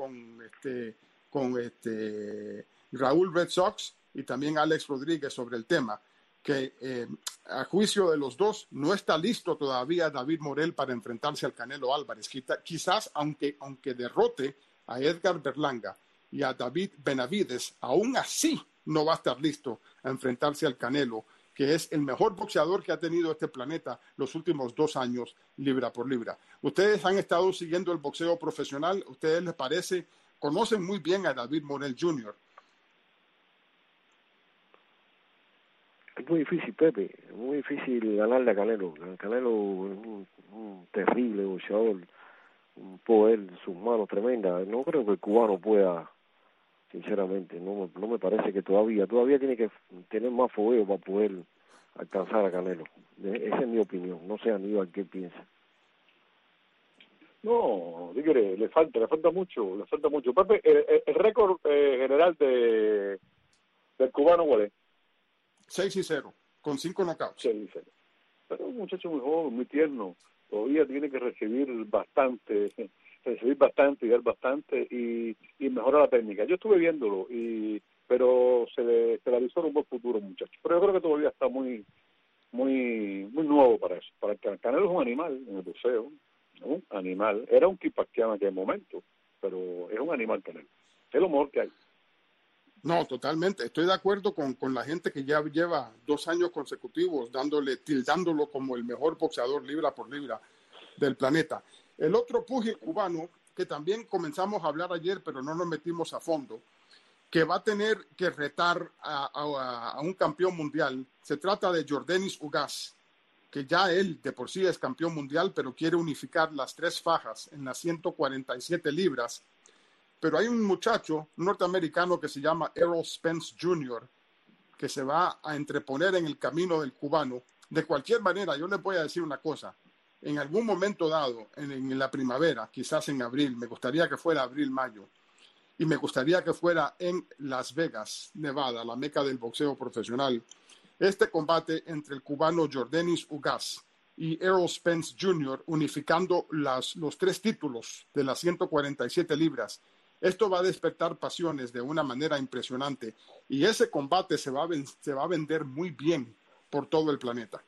Raúl Red Sox y también Alex Rodríguez sobre el tema, que a juicio de los dos no está listo todavía David Morel para enfrentarse al Canelo Álvarez. Quizás aunque derrote a Edgar Berlanga y a David Benavides, aún así no va a estar listo a enfrentarse al Canelo, que es el mejor boxeador que ha tenido este planeta los últimos 2 años, libra por libra. Ustedes han estado siguiendo el boxeo profesional, ¿ustedes les parece? Conocen muy bien a David Morel Jr. Es muy difícil, Pepe, es muy difícil ganarle a Canelo. Canelo es un terrible boxeador, un poder en sus manos tremenda. No creo que el cubano pueda, sinceramente, no me parece que todavía tiene que tener más fogueo para poder alcanzar a Canelo. Esa es mi opinión, no sé Aníbal qué piensa. No, Tigre, le falta mucho. Pepe, el récord general del cubano, ¿cuál es? 6-0, con 5 knockouts. 6-0. Pero es un muchacho muy joven, muy tierno. Todavía tiene que recibir bastante y dar bastante y mejorar la técnica. Yo estuve viéndolo, pero se le avisó un buen futuro, muchacho. Pero yo creo que todavía está muy nuevo para eso. Para el Canelo es un animal en el boxeo, un animal. Era un Kipaquiano en aquel momento, pero es un animal Canelo. Es lo mejor que hay. No, totalmente. Estoy de acuerdo con la gente que ya lleva 2 años consecutivos tildándolo como el mejor boxeador libra por libra del planeta. El otro púgil cubano, que también comenzamos a hablar ayer, pero no nos metimos a fondo, que va a tener que retar a un campeón mundial, se trata de Yordenis Ugas, que ya él de por sí es campeón mundial, pero quiere unificar las 3 fajas en las 147 libras. Pero hay un muchacho norteamericano que se llama Errol Spence Jr., que se va a entreponer en el camino del cubano. De cualquier manera, yo les voy a decir una cosa. En algún momento dado, en la primavera, quizás en abril, me gustaría que fuera abril-mayo, y me gustaría que fuera en Las Vegas, Nevada, la meca del boxeo profesional, este combate entre el cubano Yordenis Ugas y Errol Spence Jr., unificando los 3 títulos de las 147 libras. Esto va a despertar pasiones de una manera impresionante y ese combate se va a vender muy bien por todo el planeta.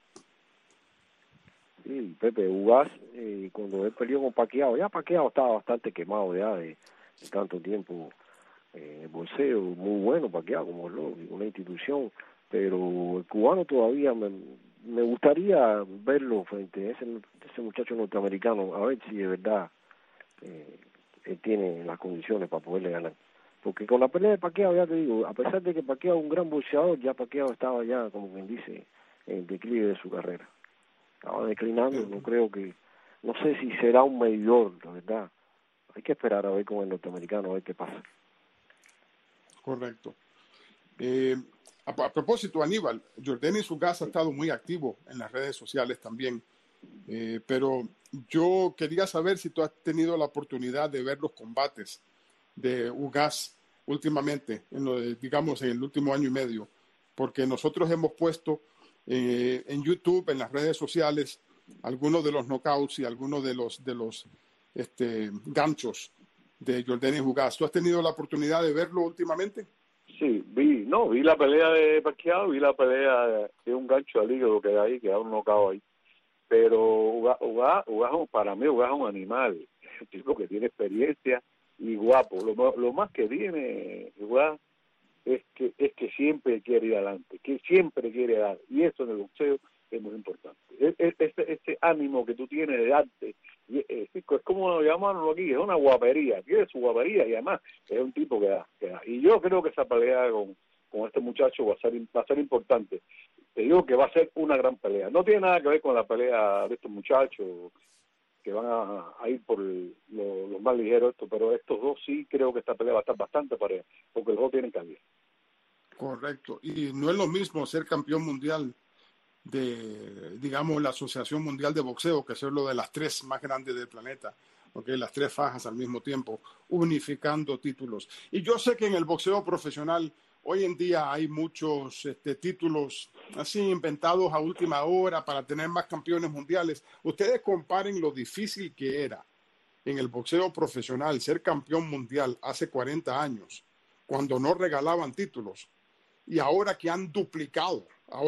Sí, Pepe, Ugas, cuando él peleó con Pacquiao, ya Pacquiao estaba bastante quemado ya de tanto tiempo en el boxeo, muy bueno Pacquiao, como es lógico, una institución, pero el cubano todavía me gustaría verlo frente a ese muchacho norteamericano, a ver si de verdad él tiene las condiciones para poderle ganar. Porque con la pelea de Pacquiao, ya te digo, a pesar de que Pacquiao es un gran boxeador, ya Pacquiao estaba ya, como quien dice, en el declive de su carrera. Estaba declinando, no sé si será un medidor, la verdad. Hay que esperar a ver con el norteamericano, a ver qué pasa. Correcto. A propósito, Aníbal, Yordenis Ugas ha estado muy activo en las redes sociales también. Pero yo quería saber si tú has tenido la oportunidad de ver los combates de Ugas últimamente, en el último año y medio, porque nosotros hemos puesto en YouTube, en las redes sociales, algunos de los knockouts y algunos de los ganchos de Yordenis Ugas. ¿Tú has tenido la oportunidad de verlo últimamente? Sí, vi la pelea de Pacquiao, vi la pelea de un gancho al hígado que hay, que da un knockout ahí. Pero Ugas, para mí, Ugas es un animal, un tipo que tiene experiencia y guapo. Lo más que tiene Ugas es que siempre quiere ir adelante, que siempre quiere dar. Y eso en el boxeo es muy importante. Este ánimo que tú tienes de darte es como lo llaman aquí, es una guapería, tiene su guapería y además es un tipo que da. Y yo creo que esa pelea con este muchacho va a ser importante. Te digo que va a ser una gran pelea. No tiene nada que ver con la pelea de estos muchachos que van a ir por lo más ligero esto, pero estos dos sí creo que esta pelea va a estar bastante pareja, porque los dos tienen calidad. Correcto. Y no es lo mismo ser campeón mundial de, digamos, la Asociación Mundial de Boxeo, que es lo de las 3 más grandes del planeta, ¿okay? Las 3 fajas al mismo tiempo, unificando títulos. Y yo sé que en el boxeo profesional hoy en día hay muchos títulos así inventados a última hora para tener más campeones mundiales. Ustedes comparen lo difícil que era en el boxeo profesional ser campeón mundial hace 40 años, cuando no regalaban títulos, y ahora que han duplicado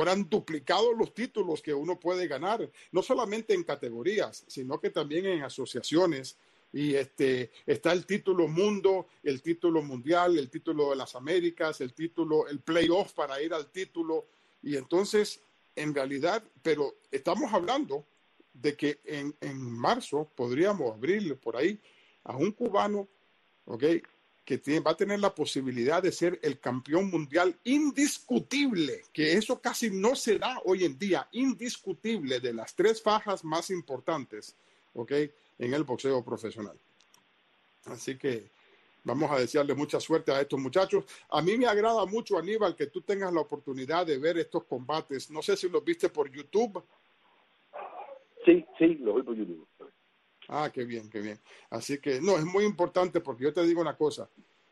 los títulos que uno puede ganar, no solamente en categorías, sino que también en asociaciones. Y está el título mundo, el título mundial, el título de las Américas, el playoff para ir al título. Y entonces, en realidad, pero estamos hablando de que en marzo podríamos abrirle por ahí a un cubano, ¿ok?, que va a tener la posibilidad de ser el campeón mundial indiscutible, que eso casi no se da hoy en día, indiscutible, de las 3 fajas más importantes, ¿ok?, en el boxeo profesional. Así que vamos a desearle mucha suerte a estos muchachos. A mí me agrada mucho, Aníbal, que tú tengas la oportunidad de ver estos combates. No sé si los viste por YouTube. Sí, lo vi por YouTube. Ah, qué bien, qué bien. Así que, no, es muy importante porque yo te digo una cosa.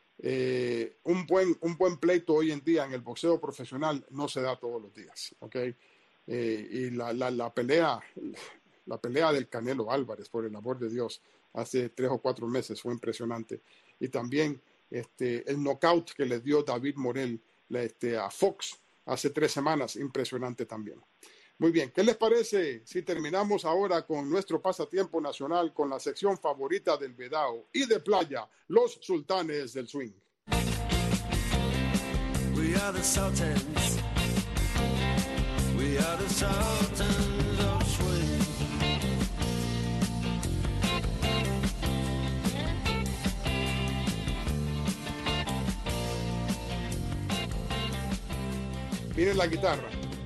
Un buen pleito hoy en día en el boxeo profesional no se da todos los días, ¿ok? Y la pelea del Canelo Álvarez, por el amor de Dios, hace 3 o 4 meses fue impresionante. Y también el knockout que le dio David Morel a Fox hace 3 semanas, impresionante también. Muy bien, ¿qué les parece si terminamos ahora con nuestro pasatiempo nacional, con la sección favorita del Vedao y de playa, los sultanes del swing? We are the Sultans. We are the Sultans of swing. Miren la guitarra.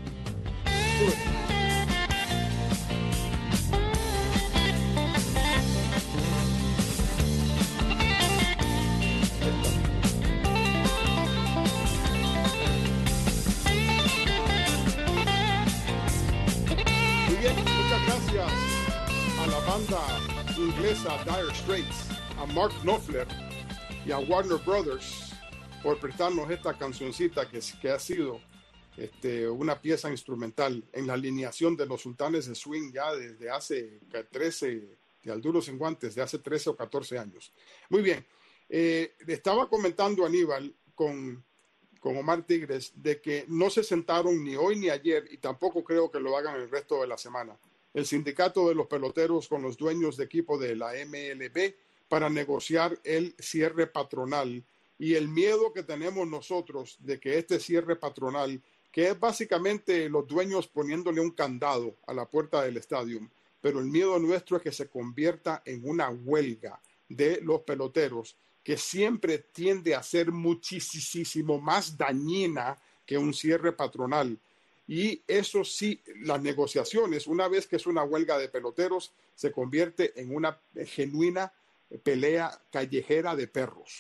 Muy bien, muchas gracias a la banda inglesa Dire Straits, a Mark Knopfler y a Warner Brothers por prestarnos esta cancioncita que ha sido una pieza instrumental en la alineación de los sultanes de swing ya desde hace 13, de al duro sin guantes, de hace 13 o 14 años. Muy bien, estaba comentando Aníbal con Omar Tigres de que no se sentaron ni hoy ni ayer, y tampoco creo que lo hagan el resto de la semana, el sindicato de los peloteros con los dueños de equipo de la MLB para negociar el cierre patronal, y el miedo que tenemos nosotros de que este cierre patronal, que es básicamente los dueños poniéndole un candado a la puerta del estadio, pero el miedo nuestro es que se convierta en una huelga de los peloteros, que siempre tiende a ser muchísimo más dañina que un cierre patronal. Y eso sí, las negociaciones, una vez que es una huelga de peloteros, se convierte en una genuina pelea callejera de perros.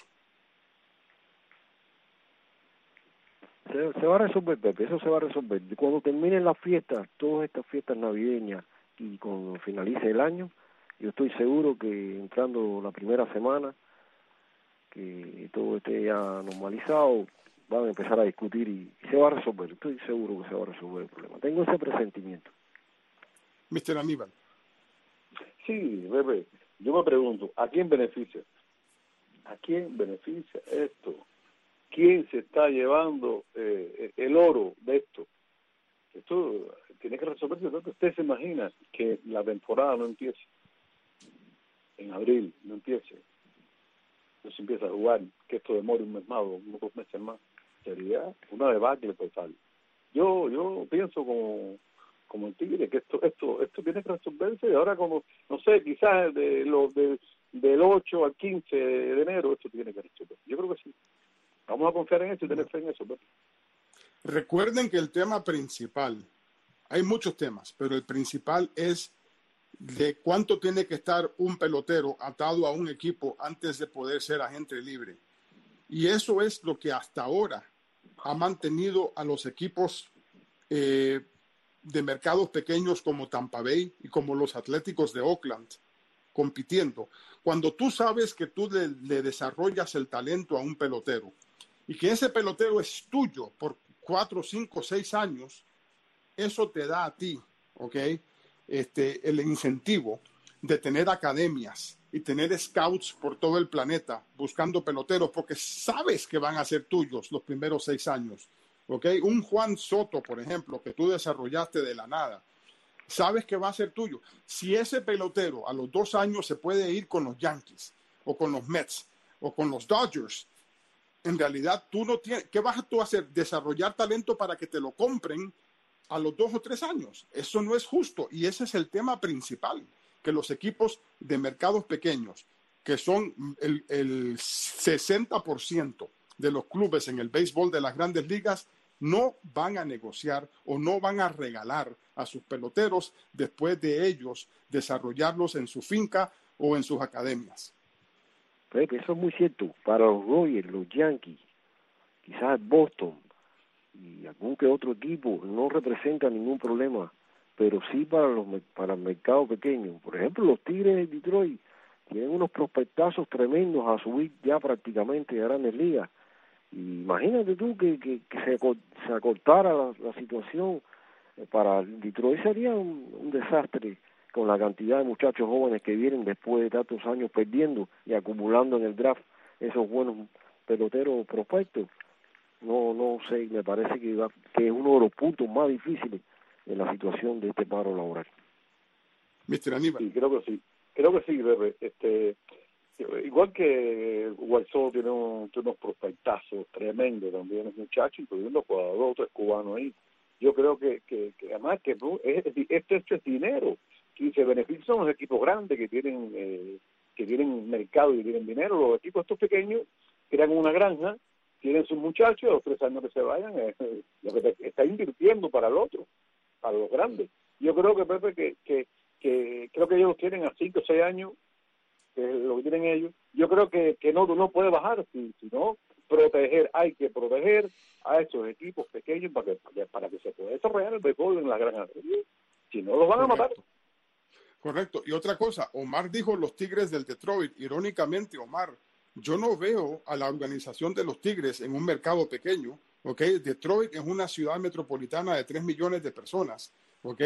Se va a resolver, Pepe, eso se va a resolver. Cuando terminen las fiestas, todas estas fiestas navideñas, y cuando finalice el año, yo estoy seguro que entrando la primera semana, que todo esté ya normalizado, van a empezar a discutir y se va a resolver. Estoy seguro que se va a resolver el problema. Tengo ese presentimiento. Mr. Aníbal. Sí, Pepe, yo me pregunto, ¿a quién beneficia? ¿A quién beneficia esto? ¿Quién se está llevando el oro de esto? Esto tiene que resolverse. Usted se imagina que la temporada no empiece en abril, no empiece. Entonces empieza a jugar, que esto demore un mes más o unos 2 meses más. Sería una debacle total. Yo pienso como el Tigre, que esto tiene que resolverse, y ahora como, no sé, quizás del 8 al 15 de enero esto tiene que resolverse. Yo creo que sí. Vamos a confiar en eso y tener fe en eso. Pepe. Recuerden que el tema principal, hay muchos temas, pero el principal es de cuánto tiene que estar un pelotero atado a un equipo antes de poder ser agente libre. Y eso es lo que hasta ahora ha mantenido a los equipos de mercados pequeños como Tampa Bay y como los Atléticos de Oakland compitiendo. Cuando tú sabes que tú le desarrollas el talento a un pelotero y que ese pelotero es tuyo por 4, 5, 6 años, eso te da a ti, ¿ok? El incentivo de tener academias y tener scouts por todo el planeta buscando peloteros porque sabes que van a ser tuyos los primeros 6 años, ¿ok? Un Juan Soto, por ejemplo, que tú desarrollaste de la nada, sabes que va a ser tuyo. Si ese pelotero a los 2 años se puede ir con los Yankees o con los Mets o con los Dodgers, en realidad tú no tienes, ¿qué vas tú a hacer? Desarrollar talento para que te lo compren a los 2 o 3 años. Eso no es justo y ese es el tema principal, que los equipos de mercados pequeños, que son el 60% de los clubes en el béisbol de las grandes ligas, no van a negociar o no van a regalar a sus peloteros después de ellos desarrollarlos en su finca o en sus academias. Pepe, eso es muy cierto. Para los Royals, los Yankees, quizás Boston y algún que otro equipo no representa ningún problema, pero sí para el mercado pequeño. Por ejemplo, los Tigres de Detroit tienen unos prospectazos tremendos a subir ya prácticamente a Grandes Ligas. Y imagínate tú que se acortara la situación. Para Detroit sería un desastre con la cantidad de muchachos jóvenes que vienen después de tantos años perdiendo y acumulando en el draft esos buenos peloteros prospectos. No sé, me parece que es uno de los puntos más difíciles en la situación de este paro laboral. Mr. Aníbal. Sí, creo que sí, Pepe. Igual que Guaysó tiene unos prospectazos tremendos también, los muchachos, incluyendo 2 o 3 cubanos ahí. Yo creo que además que esto es dinero, y se benefician los equipos grandes que tienen mercado y tienen dinero. Los equipos estos pequeños crean una granja, tienen sus muchachos, a los 3 años que se vayan, lo que te está invirtiendo para el otro, para los grandes. Yo creo que, Pepe, que creo que ellos tienen a 5 o 6 años, lo que tienen ellos. Yo creo que no puede bajar, sino hay que proteger a estos equipos pequeños para que se pueda desarrollar el béisbol en la granja. Si no, los van a matar. Correcto. Y otra cosa, Omar dijo los Tigres del Detroit. Irónicamente, Omar, yo no veo a la organización de los Tigres en un mercado pequeño, ¿ok? Detroit es una ciudad metropolitana de 3 millones de personas, ¿ok?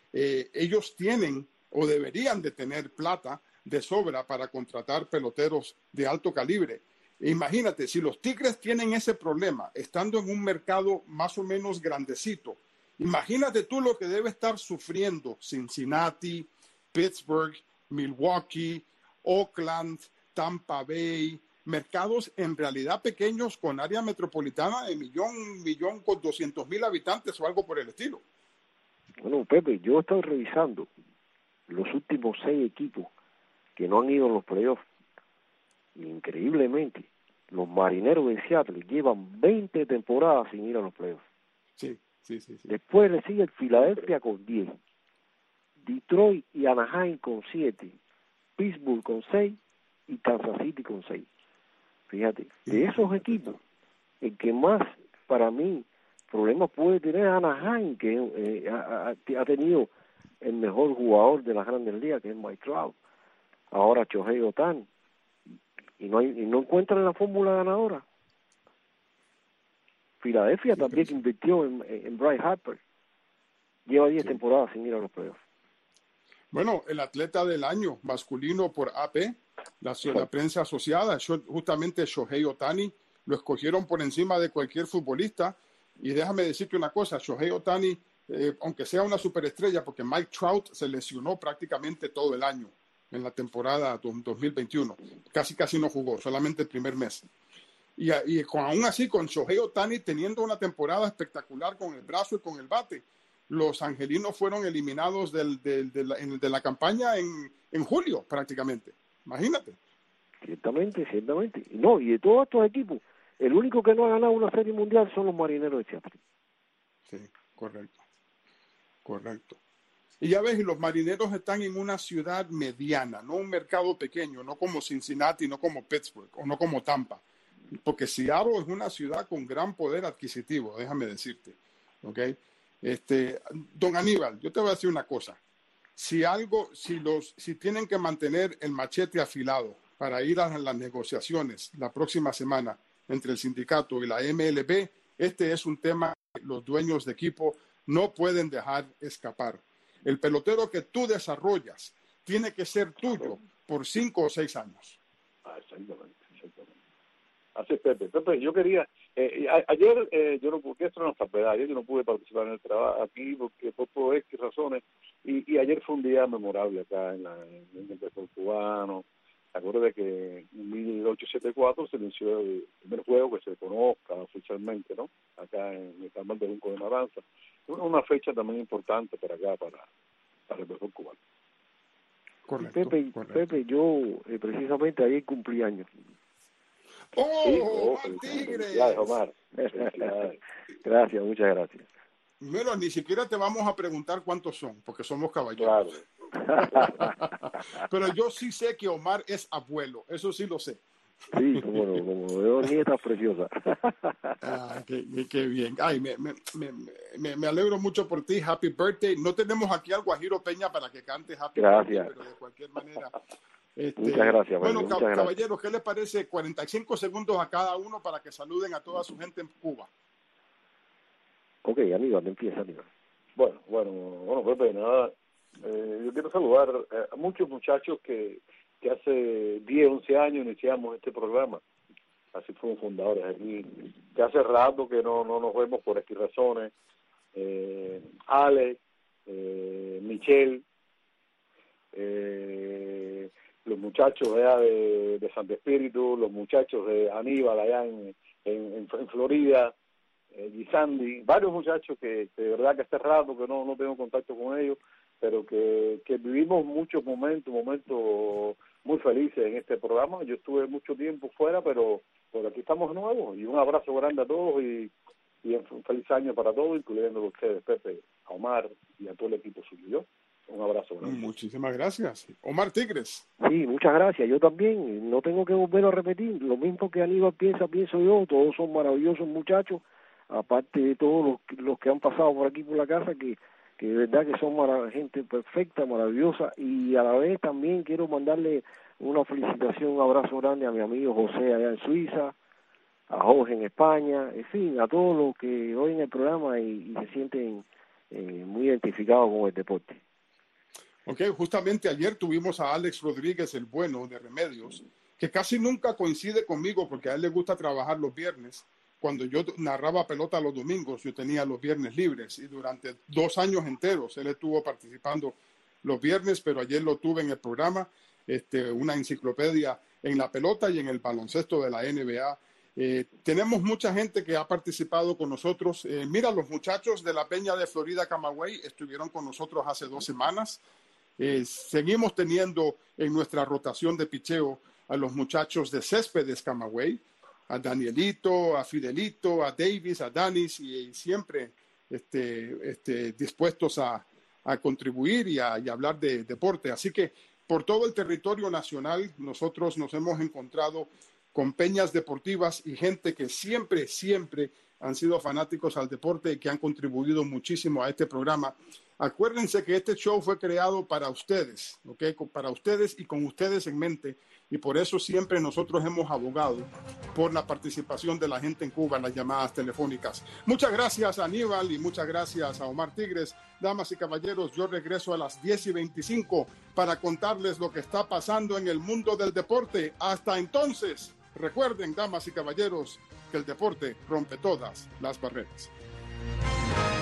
Ellos tienen o deberían de tener plata de sobra para contratar peloteros de alto calibre. Imagínate, si los Tigres tienen ese problema, estando en un mercado más o menos grandecito, imagínate tú lo que debe estar sufriendo Cincinnati, Pittsburgh, Milwaukee, Oakland, Tampa Bay, mercados en realidad pequeños con área metropolitana de millón con 200,000 habitantes o algo por el estilo. Bueno, Pepe, yo he estado revisando los últimos 6 equipos que no han ido a los playoffs. Increíblemente, los Marineros de Seattle llevan 20 temporadas sin ir a los playoffs. Sí. Después le sigue el Philadelphia con 10, Detroit y Anaheim con 7, Pittsburgh con 6 y Kansas City con 6. Fíjate, de esos equipos, el que más, para mí, problemas puede tener Anaheim, que ha tenido el mejor jugador de las grandes ligas, que es Mike Trout. Ahora Shohei Ohtani. Y no encuentran la fórmula ganadora. Filadelfia también invirtió en Bryce Harper. Lleva 10 temporadas sin ir a los playoffs. Bueno, el atleta del año masculino por AP, la prensa asociada, justamente Shohei Ohtani, lo escogieron por encima de cualquier futbolista. Y déjame decirte una cosa, Shohei Ohtani, aunque sea una superestrella, porque Mike Trout se lesionó prácticamente todo el año en la temporada 2021. Casi no jugó, solamente el primer mes. Y aún así, con Shohei Ohtani teniendo una temporada espectacular con el brazo y con el bate, los angelinos fueron eliminados de la campaña en julio prácticamente. Imagínate. Ciertamente. No, y de todos estos equipos, el único que no ha ganado una serie mundial son los Marineros de Seattle. Sí, correcto. Y ya ves, y los Marineros están en una ciudad mediana, no un mercado pequeño, no como Cincinnati, no como Pittsburgh, o no como Tampa. Porque Seattle es una ciudad con gran poder adquisitivo, déjame decirte. ¿Ok? Don Aníbal, yo te voy a decir una cosa. Si tienen que mantener el machete afilado para ir a las negociaciones la próxima semana entre el sindicato y la MLB, este es un tema que los dueños de equipo no pueden dejar escapar. El pelotero que tú desarrollas tiene que ser tuyo por 5 o 6 años. Exactamente. Así es, Pepe, yo quería... ayer yo no pude, esto no es salvedad, ayer yo no pude participar en el trabajo aquí porque por X razones, y ayer fue un día memorable acá en el béisbol cubano. Acuérdate que en 1874 se inició el primer juego que se conozca oficialmente, ¿no? Acá en el Canal de Junco de Maranza. Una fecha también importante para acá, para el béisbol cubano. Correcto. Pepe, yo precisamente ayer cumplí años. ¡Oh, Tigre! Felicidades, Omar. Felicidades. Gracias, muchas gracias. Bueno, ni siquiera te vamos a preguntar cuántos son, porque somos caballeros. Claro. Pero yo sí sé que Omar es abuelo, eso sí lo sé. Sí, como veo nietas preciosas. Qué bien. Ay, me alegro mucho por ti. Happy birthday. No tenemos aquí al Guajiro Peña para que cante Happy birthday, pero de cualquier manera. Muchas gracias. Bueno, muchas caballeros, ¿qué les parece? 45 segundos a cada uno para que saluden a toda su gente en Cuba. Ok, Aníbal, empieza, Aníbal. Bueno, Pepe, nada. Yo quiero saludar a muchos muchachos que hace 10, 11 años iniciamos este programa. Así fuimos fundadores aquí. Que hace rato que no nos vemos por estas razones. Alex, Michelle, los muchachos allá de Santo Espíritu, los muchachos de Aníbal allá en Florida, Gisandi, varios muchachos que de verdad que hace rato que no tengo contacto con ellos, pero que vivimos muchos momentos muy felices en este programa. Yo estuve mucho tiempo fuera, pero aquí estamos de nuevo, y un abrazo grande a todos y un feliz año para todos, incluyendo a ustedes, Pepe, a Omar y a todo el equipo suyo. Un abrazo grande. Muchísimas gracias. Omar Tigres. Sí, muchas gracias. Yo también, no tengo que volver a repetir. Lo mismo que Aníbal pienso yo. Todos son maravillosos muchachos, aparte de todos los que han pasado por aquí por la casa, que de verdad que son gente perfecta, maravillosa, y a la vez también quiero mandarle una felicitación, un abrazo grande a mi amigo José allá en Suiza, a Jorge en España, en fin, a todos los que oyen el programa y se sienten muy identificados con el deporte. Ok, justamente ayer tuvimos a Alex Rodríguez, el bueno de Remedios, que casi nunca coincide conmigo porque a él le gusta trabajar los viernes. Cuando yo narraba pelota los domingos, yo tenía los viernes libres, y durante 2 años enteros él estuvo participando los viernes, pero ayer lo tuve en el programa, una enciclopedia en la pelota y en el baloncesto de la NBA. Tenemos mucha gente que ha participado con nosotros. Mira, los muchachos de la Peña de Florida Camagüey estuvieron con nosotros hace 2 semanas. Seguimos teniendo en nuestra rotación de picheo a los muchachos de Céspedes Camagüey, a Danielito, a Fidelito, a Davis, a Danis, y siempre dispuestos a contribuir y a hablar de deporte. Así que por todo el territorio nacional nosotros nos hemos encontrado con peñas deportivas y gente que siempre han sido fanáticos al deporte y que han contribuido muchísimo a este programa. Acuérdense que este show fue creado para ustedes, ¿okay? Para ustedes y con ustedes en mente, y por eso siempre nosotros hemos abogado por la participación de la gente en Cuba en las llamadas telefónicas. Muchas gracias a Aníbal y muchas gracias a Omar Tigres. Damas y caballeros, yo regreso a las 10:25 para contarles lo que está pasando en el mundo del deporte. Hasta entonces, recuerden, damas y caballeros, que el deporte rompe todas las barreras.